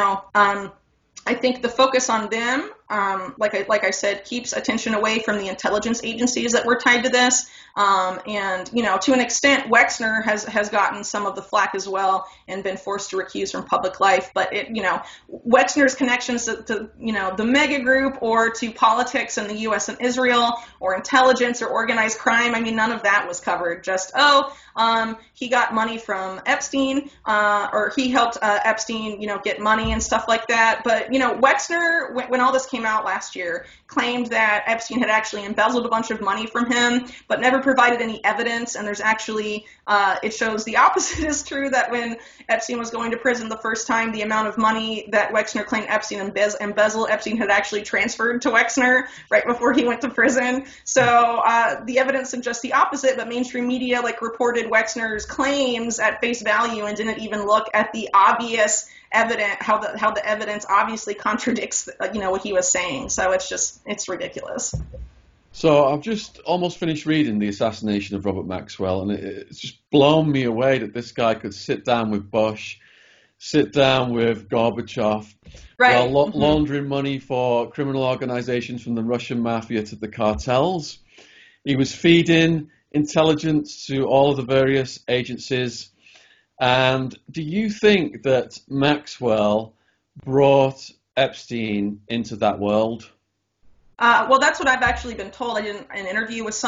[SPEAKER 7] I think the focus on them, like I said, keeps attention away from the intelligence agencies that were tied to this. And, to an extent, Wexner has gotten some of the flack as well and been forced to recuse from public life. But, Wexner's connections to the mega group or to politics in the U.S. and Israel or intelligence or organized crime, none of that was covered. Just, he got money from Epstein or he helped Epstein, get money and stuff like that. But, Wexner, when all this came out last year, claimed that Epstein had actually embezzled a bunch of money from him, but never provided any evidence. And there's actually, it shows the opposite is true, that when Epstein was going to prison the first time, the amount of money that Wexner claimed Epstein embezzled, Epstein had actually transferred to Wexner right before he went to prison. So the evidence suggests the opposite, but mainstream media reported Wexner's claims at face value and didn't even look at the obvious evidence, how the evidence obviously contradicts what he was saying. So it's ridiculous.
[SPEAKER 6] So I've just almost finished reading The Assassination of Robert Maxwell, and it's just blown me away that this guy could sit down with Bush, sit down with Gorbachev, while laundering money for criminal organizations from the Russian mafia to the cartels. He was feeding intelligence to all of the various agencies, And do you think that Maxwell brought Epstein into that world?
[SPEAKER 7] Well, that's what I've actually been told. I did an interview with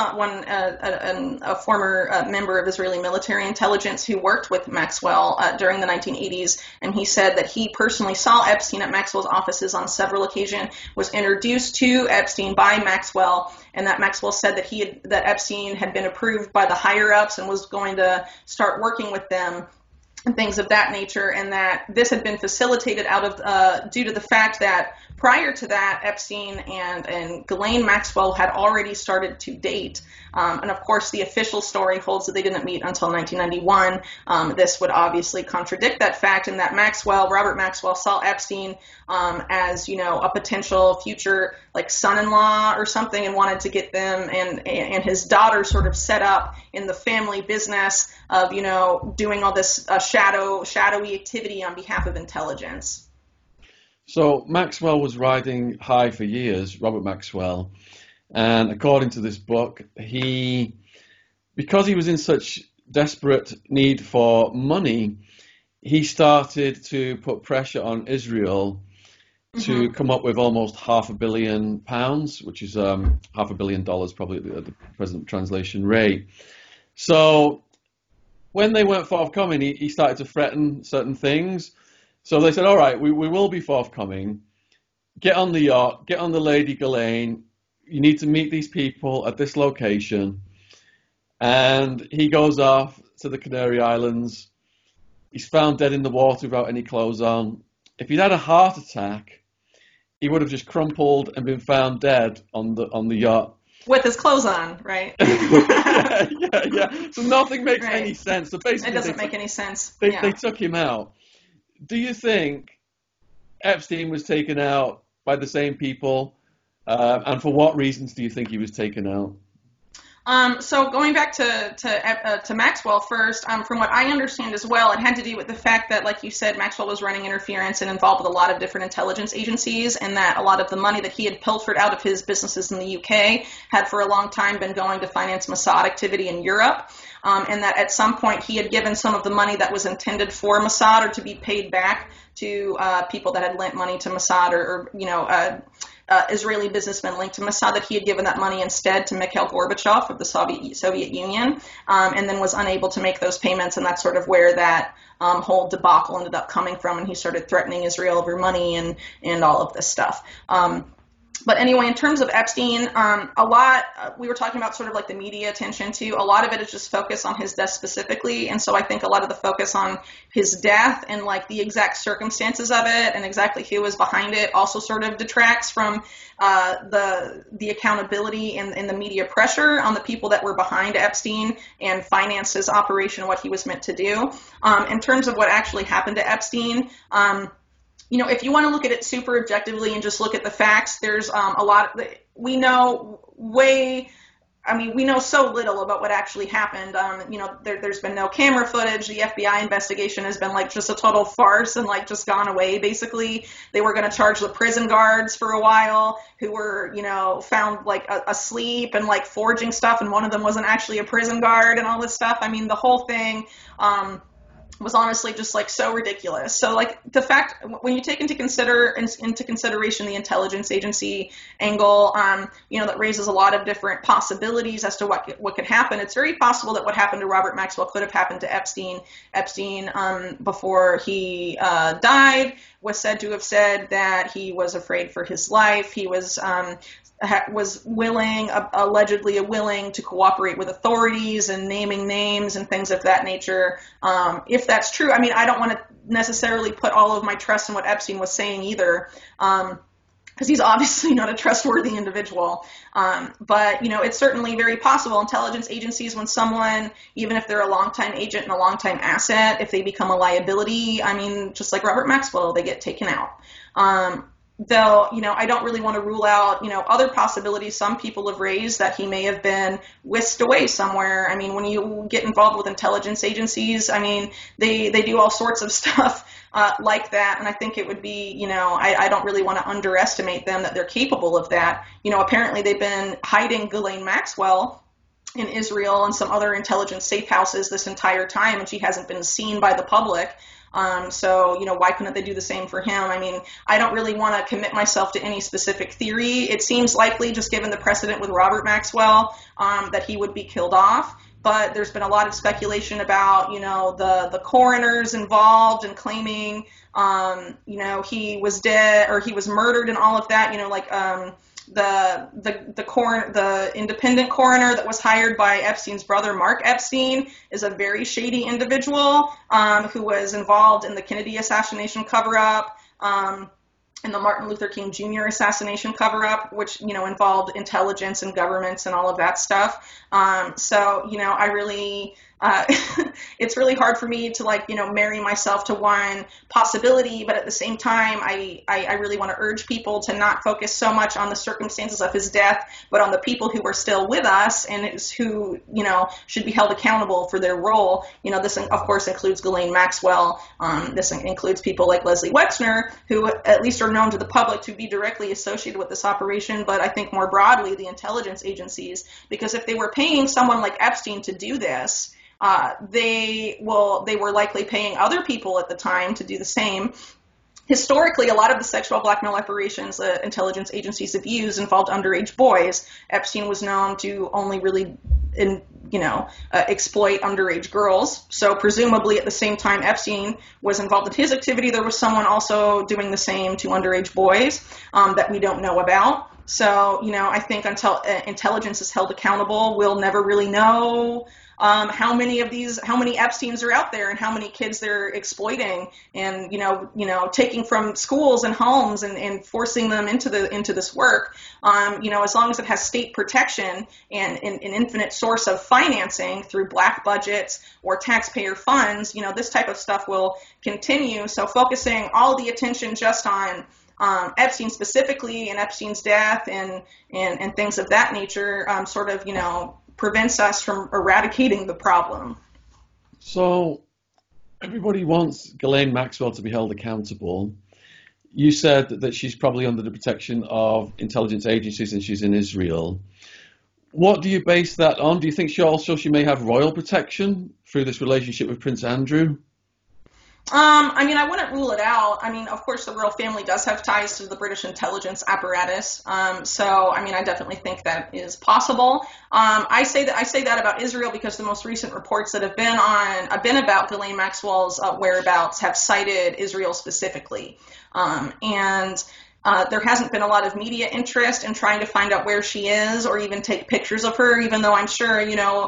[SPEAKER 7] a former member of Israeli military intelligence who worked with Maxwell during the 1980s, and he said that he personally saw Epstein at Maxwell's offices on several occasions, was introduced to Epstein by Maxwell, and that Maxwell said that Epstein had been approved by the higher-ups and was going to start working with them and things of that nature, and that this had been facilitated due to the fact that prior to that, Epstein and Ghislaine Maxwell had already started to date. And of course, the official story holds that they didn't meet until 1991. This would obviously contradict that fact, and that Robert Maxwell saw Epstein as, a potential future like son-in-law or something, and wanted to get them and his daughter sort of set up in the family business of, doing all this shadowy activity on behalf of intelligence.
[SPEAKER 6] So Maxwell was riding high for years, Robert Maxwell, and according to this book, because he was in such desperate need for money, he started to put pressure on Israel to come up with almost £500 million, which is $500 million probably at the present translation rate. So when they weren't forthcoming, he started to threaten certain things. So they said, all right, we will be forthcoming. Get on the yacht, get on the Lady Ghislaine. You need to meet these people at this location. And he goes off to the Canary Islands. He's found dead in the water without any clothes on. If he'd had a heart attack, he would have just crumpled and been found dead on the yacht.
[SPEAKER 7] With his clothes on, right?
[SPEAKER 6] yeah. So nothing makes any sense. So basically,
[SPEAKER 7] it doesn't make any sense.
[SPEAKER 6] They took him out. Do you think Epstein was taken out by the same people? And for what reasons do you think he was taken out?
[SPEAKER 7] So going back to Maxwell first, from what I understand as well, it had to do with the fact that, like you said, Maxwell was running interference and involved with a lot of different intelligence agencies, and that a lot of the money that he had pilfered out of his businesses in the UK had for a long time been going to finance Mossad activity in Europe. And that at some point he had given some of the money that was intended for Mossad or to be paid back to people that had lent money to Mossad or Israeli businessmen linked to Mossad, that he had given that money instead to Mikhail Gorbachev of the Soviet Union, and then was unable to make those payments, and that's sort of where that whole debacle ended up coming from, and he started threatening Israel over money and all of this stuff. But anyway, in terms of Epstein, we were talking about sort of like the media attention too. A lot of it is just focused on his death specifically. And so I think a lot of the focus on his death and like the exact circumstances of it and exactly who was behind it also sort of detracts from the accountability and the media pressure on the people that were behind Epstein and financed his operation, what he was meant to do. In terms of what actually happened to Epstein, if you want to look at it super objectively and just look at the facts, there's a lot. We know so little about what actually happened. There's been no camera footage. The FBI investigation has been like just a total farce and like just gone away. Basically, they were going to charge the prison guards for a while who were, found like asleep and like forging stuff, and one of them wasn't actually a prison guard and all this stuff. I mean, the whole thing was honestly just like so ridiculous. So like the fact, when you take into consideration the intelligence agency angle, that raises a lot of different possibilities as to what could happen. It's very possible that what happened to Robert Maxwell could have happened to Epstein. Epstein, before he died, was said to have said that he was afraid for his life. He was allegedly willing to cooperate with authorities and naming names and things of that nature. If that's true, I mean, I don't want to necessarily put all of my trust in what Epstein was saying either, because he's obviously not a trustworthy individual. But, it's certainly very possible. Intelligence agencies, when someone, even if they're a longtime agent and a longtime asset, if they become a liability, I mean, just like Robert Maxwell, they get taken out. Though, I don't really want to rule out, other possibilities some people have raised that he may have been whisked away somewhere. I mean, when you get involved with intelligence agencies, I mean, they do all sorts of stuff like that. And I think it would be, I don't really want to underestimate them that they're capable of that. Apparently they've been hiding Ghislaine Maxwell in Israel and some other intelligence safe houses this entire time, and she hasn't been seen by the public. So, why couldn't they do the same for him? I mean, I don't really want to commit myself to any specific theory. It seems likely, just given the precedent with Robert Maxwell, that he would be killed off. But there's been a lot of speculation about, the coroners involved and claiming, he was dead or he was murdered and all of that, the independent coroner that was hired by Epstein's brother, Mark Epstein, is a very shady individual who was involved in the Kennedy assassination cover-up, and the Martin Luther King Jr. assassination cover-up, which, involved intelligence and governments and all of that stuff. I really... it's really hard for me to marry myself to one possibility, but at the same time, I really want to urge people to not focus so much on the circumstances of his death, but on the people who are still with us and who, should be held accountable for their role. This of course includes Ghislaine Maxwell. This includes people like Leslie Wexner, who at least are known to the public to be directly associated with this operation, but I think more broadly, the intelligence agencies, because if they were paying someone like Epstein to do this, they were likely paying other people at the time to do the same. Historically, a lot of the sexual blackmail operations that intelligence agencies have used involved underage boys. Epstein was known to only really, exploit underage girls. So presumably at the same time Epstein was involved in his activity, there was someone also doing the same to underage boys that we don't know about. So, I think until intelligence is held accountable, we'll never really know how many Epsteins are out there and how many kids they're exploiting and, taking from schools and homes and forcing them into this work. As long as it has state protection and an infinite source of financing through black budgets or taxpayer funds, this type of stuff will continue. So focusing all the attention just on Epstein specifically and Epstein's death and things of that nature prevents us from eradicating the problem.
[SPEAKER 6] So everybody wants Ghislaine Maxwell to be held accountable. You said that she's probably under the protection of intelligence agencies and she's in Israel. What do you base that on? Do you think she may have royal protection through this relationship with Prince Andrew?
[SPEAKER 7] I wouldn't rule it out. Of course, the royal family does have ties to the British intelligence apparatus. I definitely think that is possible. I say that about Israel because the most recent reports that have been about Ghislaine Maxwell's whereabouts have cited Israel specifically. There hasn't been a lot of media interest in trying to find out where she is or even take pictures of her, even though I'm sure,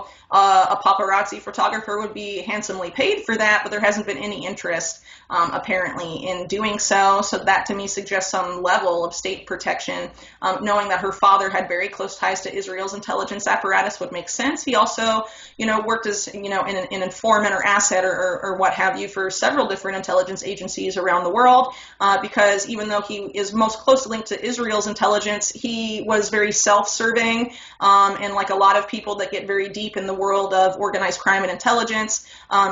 [SPEAKER 7] a paparazzi photographer would be handsomely paid for that, but there hasn't been any interest, apparently, in doing so. So that to me suggests some level of state protection. Knowing that her father had very close ties to Israel's intelligence apparatus would make sense. He also, worked as, an informant or asset or what have you for several different intelligence agencies around the world, because even though he is most closely linked to Israel's intelligence, he was very self-serving, and like a lot of people that get very deep in the world of organized crime and intelligence,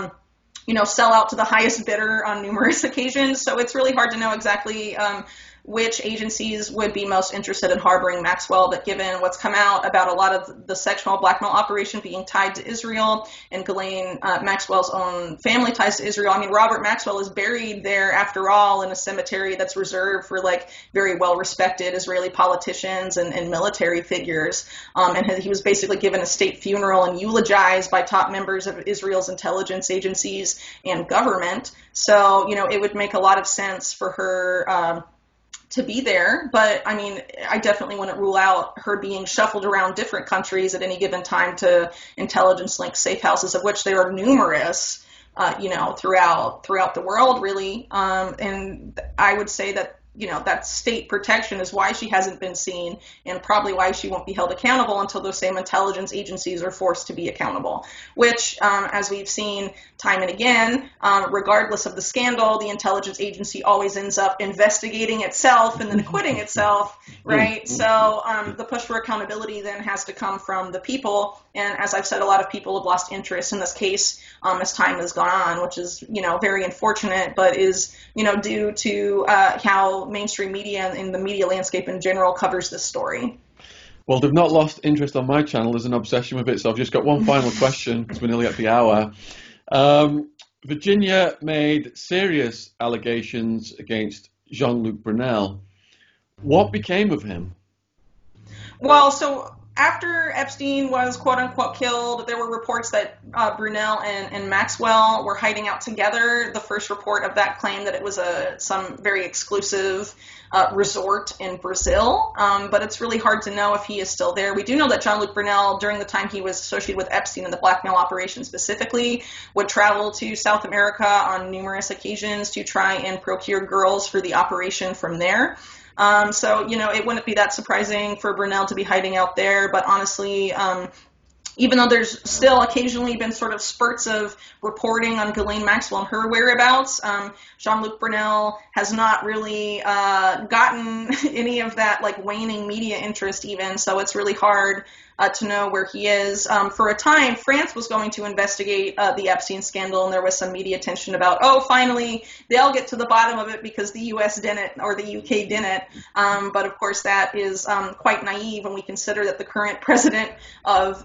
[SPEAKER 7] sell out to the highest bidder on numerous occasions. So it's really hard to know exactly which agencies would be most interested in harboring Maxwell, but given what's come out about a lot of the sexual blackmail operation being tied to Israel and Ghislaine Maxwell's own family ties to Israel, Robert Maxwell is buried there after all in a cemetery that's reserved for very well-respected Israeli politicians and military figures. And he was basically given a state funeral and eulogized by top members of Israel's intelligence agencies and government. So, it would make a lot of sense for her to be there, but I definitely wouldn't rule out her being shuffled around different countries at any given time to intelligence-linked safe houses, of which there are numerous, throughout the world, really. And I would say that that state protection is why she hasn't been seen and probably why she won't be held accountable until those same intelligence agencies are forced to be accountable, which, as we've seen time and again, regardless of the scandal, the intelligence agency always ends up investigating itself and then acquitting itself, right? So the push for accountability then has to come from the people. And as I've said, a lot of people have lost interest in this case as time has gone on, which is, very unfortunate, but is, due to how mainstream media and the media landscape in general covers this story.
[SPEAKER 6] Well, they've not lost interest on my channel. There's an obsession with it. So I've just got one final question because we're nearly at the hour. Virginia made serious allegations against Jean-Luc Brunel. What became of him?
[SPEAKER 7] Well, so after Epstein was quote-unquote killed, there were reports that Brunel and Maxwell were hiding out together. The first report of that claimed that it was some very exclusive resort in Brazil, but it's really hard to know if he is still there. We do know that Jean-Luc Brunel, during the time he was associated with Epstein and the blackmail operation specifically, would travel to South America on numerous occasions to try and procure girls for the operation from there. So, it wouldn't be that surprising for Brunel to be hiding out there, but honestly, even though there's still occasionally been sort of spurts of reporting on Ghislaine Maxwell and her whereabouts, Jean-Luc Brunel has not really gotten any of that waning media interest even, so it's really hard to know where he is. For a time, France was going to investigate the Epstein scandal, and there was some media attention about, finally, they'll get to the bottom of it because the U.S. didn't, or the U.K. didn't. But of course, that is quite naive when we consider that the current president of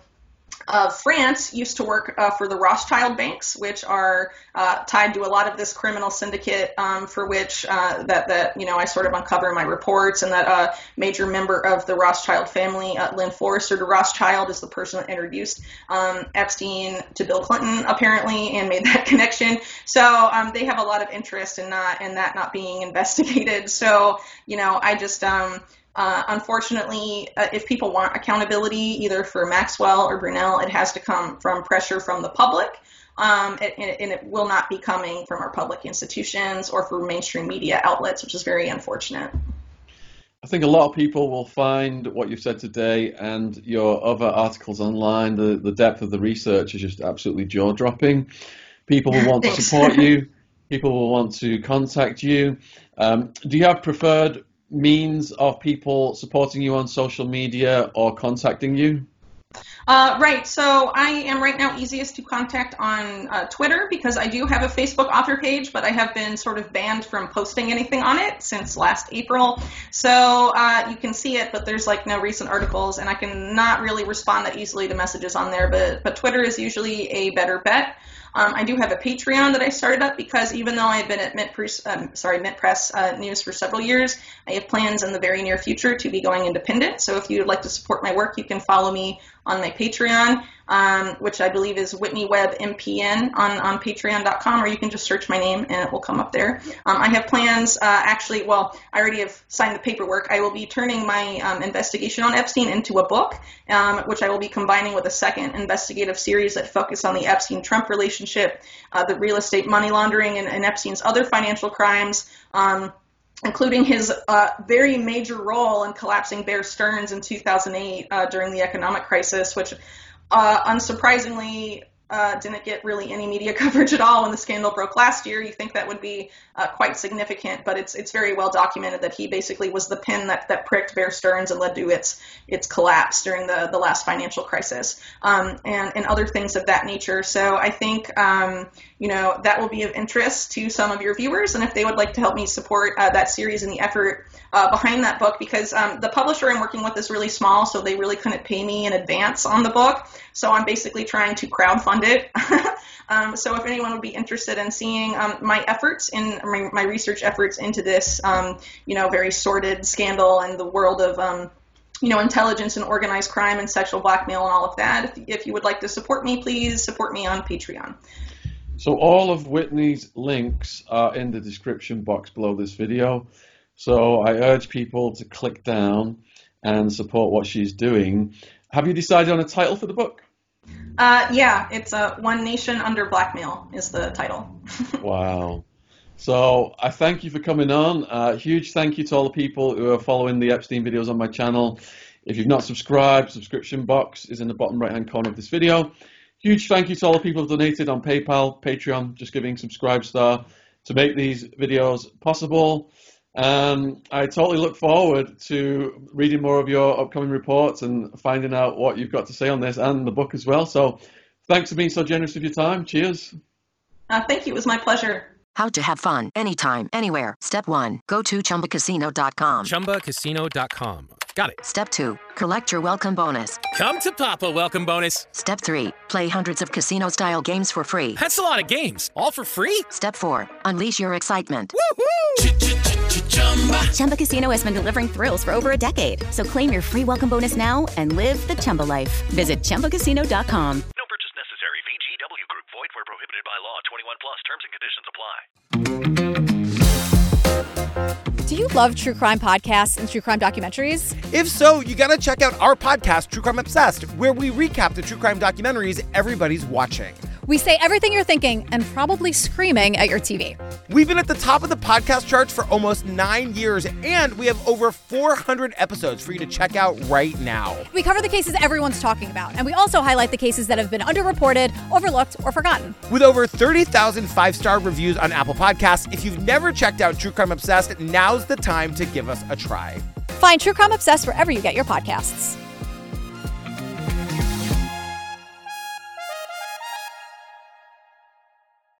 [SPEAKER 7] France used to work for the Rothschild banks, which are tied to a lot of this criminal syndicate for which I sort of uncover in my reports, and that a major member of the Rothschild family, Lynn Forrester de Rothschild, is the person that introduced Epstein to Bill Clinton, apparently, and made that connection. So they have a lot of interest in that not being investigated. So, I just... unfortunately, if people want accountability, either for Maxwell or Brunel, it has to come from pressure from the public, and it will not be coming from our public institutions or from mainstream media outlets, which is very unfortunate.
[SPEAKER 6] I think a lot of people will find what you've said today and your other articles online, the depth of the research is just absolutely jaw-dropping. People will want to support you. People will want to contact you. Do you have preferred means of people supporting you on social media or contacting you?
[SPEAKER 7] Right. So I am right now easiest to contact on Twitter, because I do have a Facebook author page, but I have been sort of banned from posting anything on it since last April. So you can see it, but there's no recent articles, and I can not really respond that easily to messages on there. But Twitter is usually a better bet. I do have a Patreon that I started up because even though I've been at Mint Press News for several years, I have plans in the very near future to be going independent. So if you would like to support my work, you can follow me on my Patreon, which I believe is Whitney Webb MPN on patreon.com, or you can just search my name and it will come up there. I have plans, I already have signed the paperwork. I will be turning my investigation on Epstein into a book, which I will be combining with a second investigative series that focus on the Epstein-Trump relationship, the real estate money laundering, and Epstein's other financial crimes, including his very major role in collapsing Bear Stearns in 2008 during the economic crisis, which unsurprisingly didn't get really any media coverage at all when the scandal broke last year. You think that would be quite significant, but it's very well documented that he basically was the pin that pricked Bear Stearns and led to its collapse during the last financial crisis, and other things of that nature. So I think that will be of interest to some of your viewers, and if they would like to help me support that series and the effort behind that book, because the publisher I'm working with is really small, so they really couldn't pay me in advance on the book. So I'm basically trying to crowdfund it. So if anyone would be interested in seeing my efforts in my research efforts into this, very sordid scandal and the world of intelligence and organized crime and sexual blackmail and all of that, if you would like to support me, please support me on Patreon.
[SPEAKER 6] So all of Whitney's links are in the description box below this video. So I urge people to click down and support what she's doing. Have you decided on a title for the book?
[SPEAKER 7] Yeah, it's One Nation Under Blackmail is the title.
[SPEAKER 6] Wow. So I thank you for coming on. Huge thank you to all the people who are following the Epstein videos on my channel. If you've not subscribed, subscription box is in the bottom right-hand corner of this video. Huge thank you to all the people who have donated on PayPal, Patreon, Just Giving, Subscribestar to make these videos possible. I totally look forward to reading more of your upcoming reports and finding out what you've got to say on this and the book as well. So thanks for being so generous with your time. Cheers.
[SPEAKER 7] Thank you. It was my pleasure.
[SPEAKER 2] How to have fun anytime, anywhere. Step 1. Go to ChumbaCasino.com.
[SPEAKER 8] ChumbaCasino.com.
[SPEAKER 2] got it.
[SPEAKER 8] Step 2, collect your welcome bonus.
[SPEAKER 2] Come to Papa welcome bonus.
[SPEAKER 8] Step 3, play hundreds of casino-style games for free.
[SPEAKER 2] That's a lot of games, all for free?
[SPEAKER 8] Step 4, unleash your excitement.
[SPEAKER 9] Chumba Casino has been delivering thrills for over a decade. So claim your free welcome bonus now and live the Chumba life. Visit ChumbaCasino.com.
[SPEAKER 3] No purchase necessary. VGW Group. Void where prohibited by law. 21 plus. Terms and conditions apply.
[SPEAKER 4] Do you love true crime podcasts and true crime documentaries?
[SPEAKER 5] If so, you gotta check out our podcast, True Crime Obsessed, where we recap the true crime documentaries everybody's watching.
[SPEAKER 4] We say everything you're thinking and probably screaming at your TV.
[SPEAKER 5] We've been at the top of the podcast charts for almost 9 years, and we have over 400 episodes for you to check out right now.
[SPEAKER 4] We cover the cases everyone's talking about, and we also highlight the cases that have been underreported, overlooked, or forgotten.
[SPEAKER 5] With over 30,000 5-star reviews on Apple Podcasts, if you've never checked out True Crime Obsessed, now's the time to give us a try.
[SPEAKER 4] Find True Crime Obsessed wherever you get your podcasts.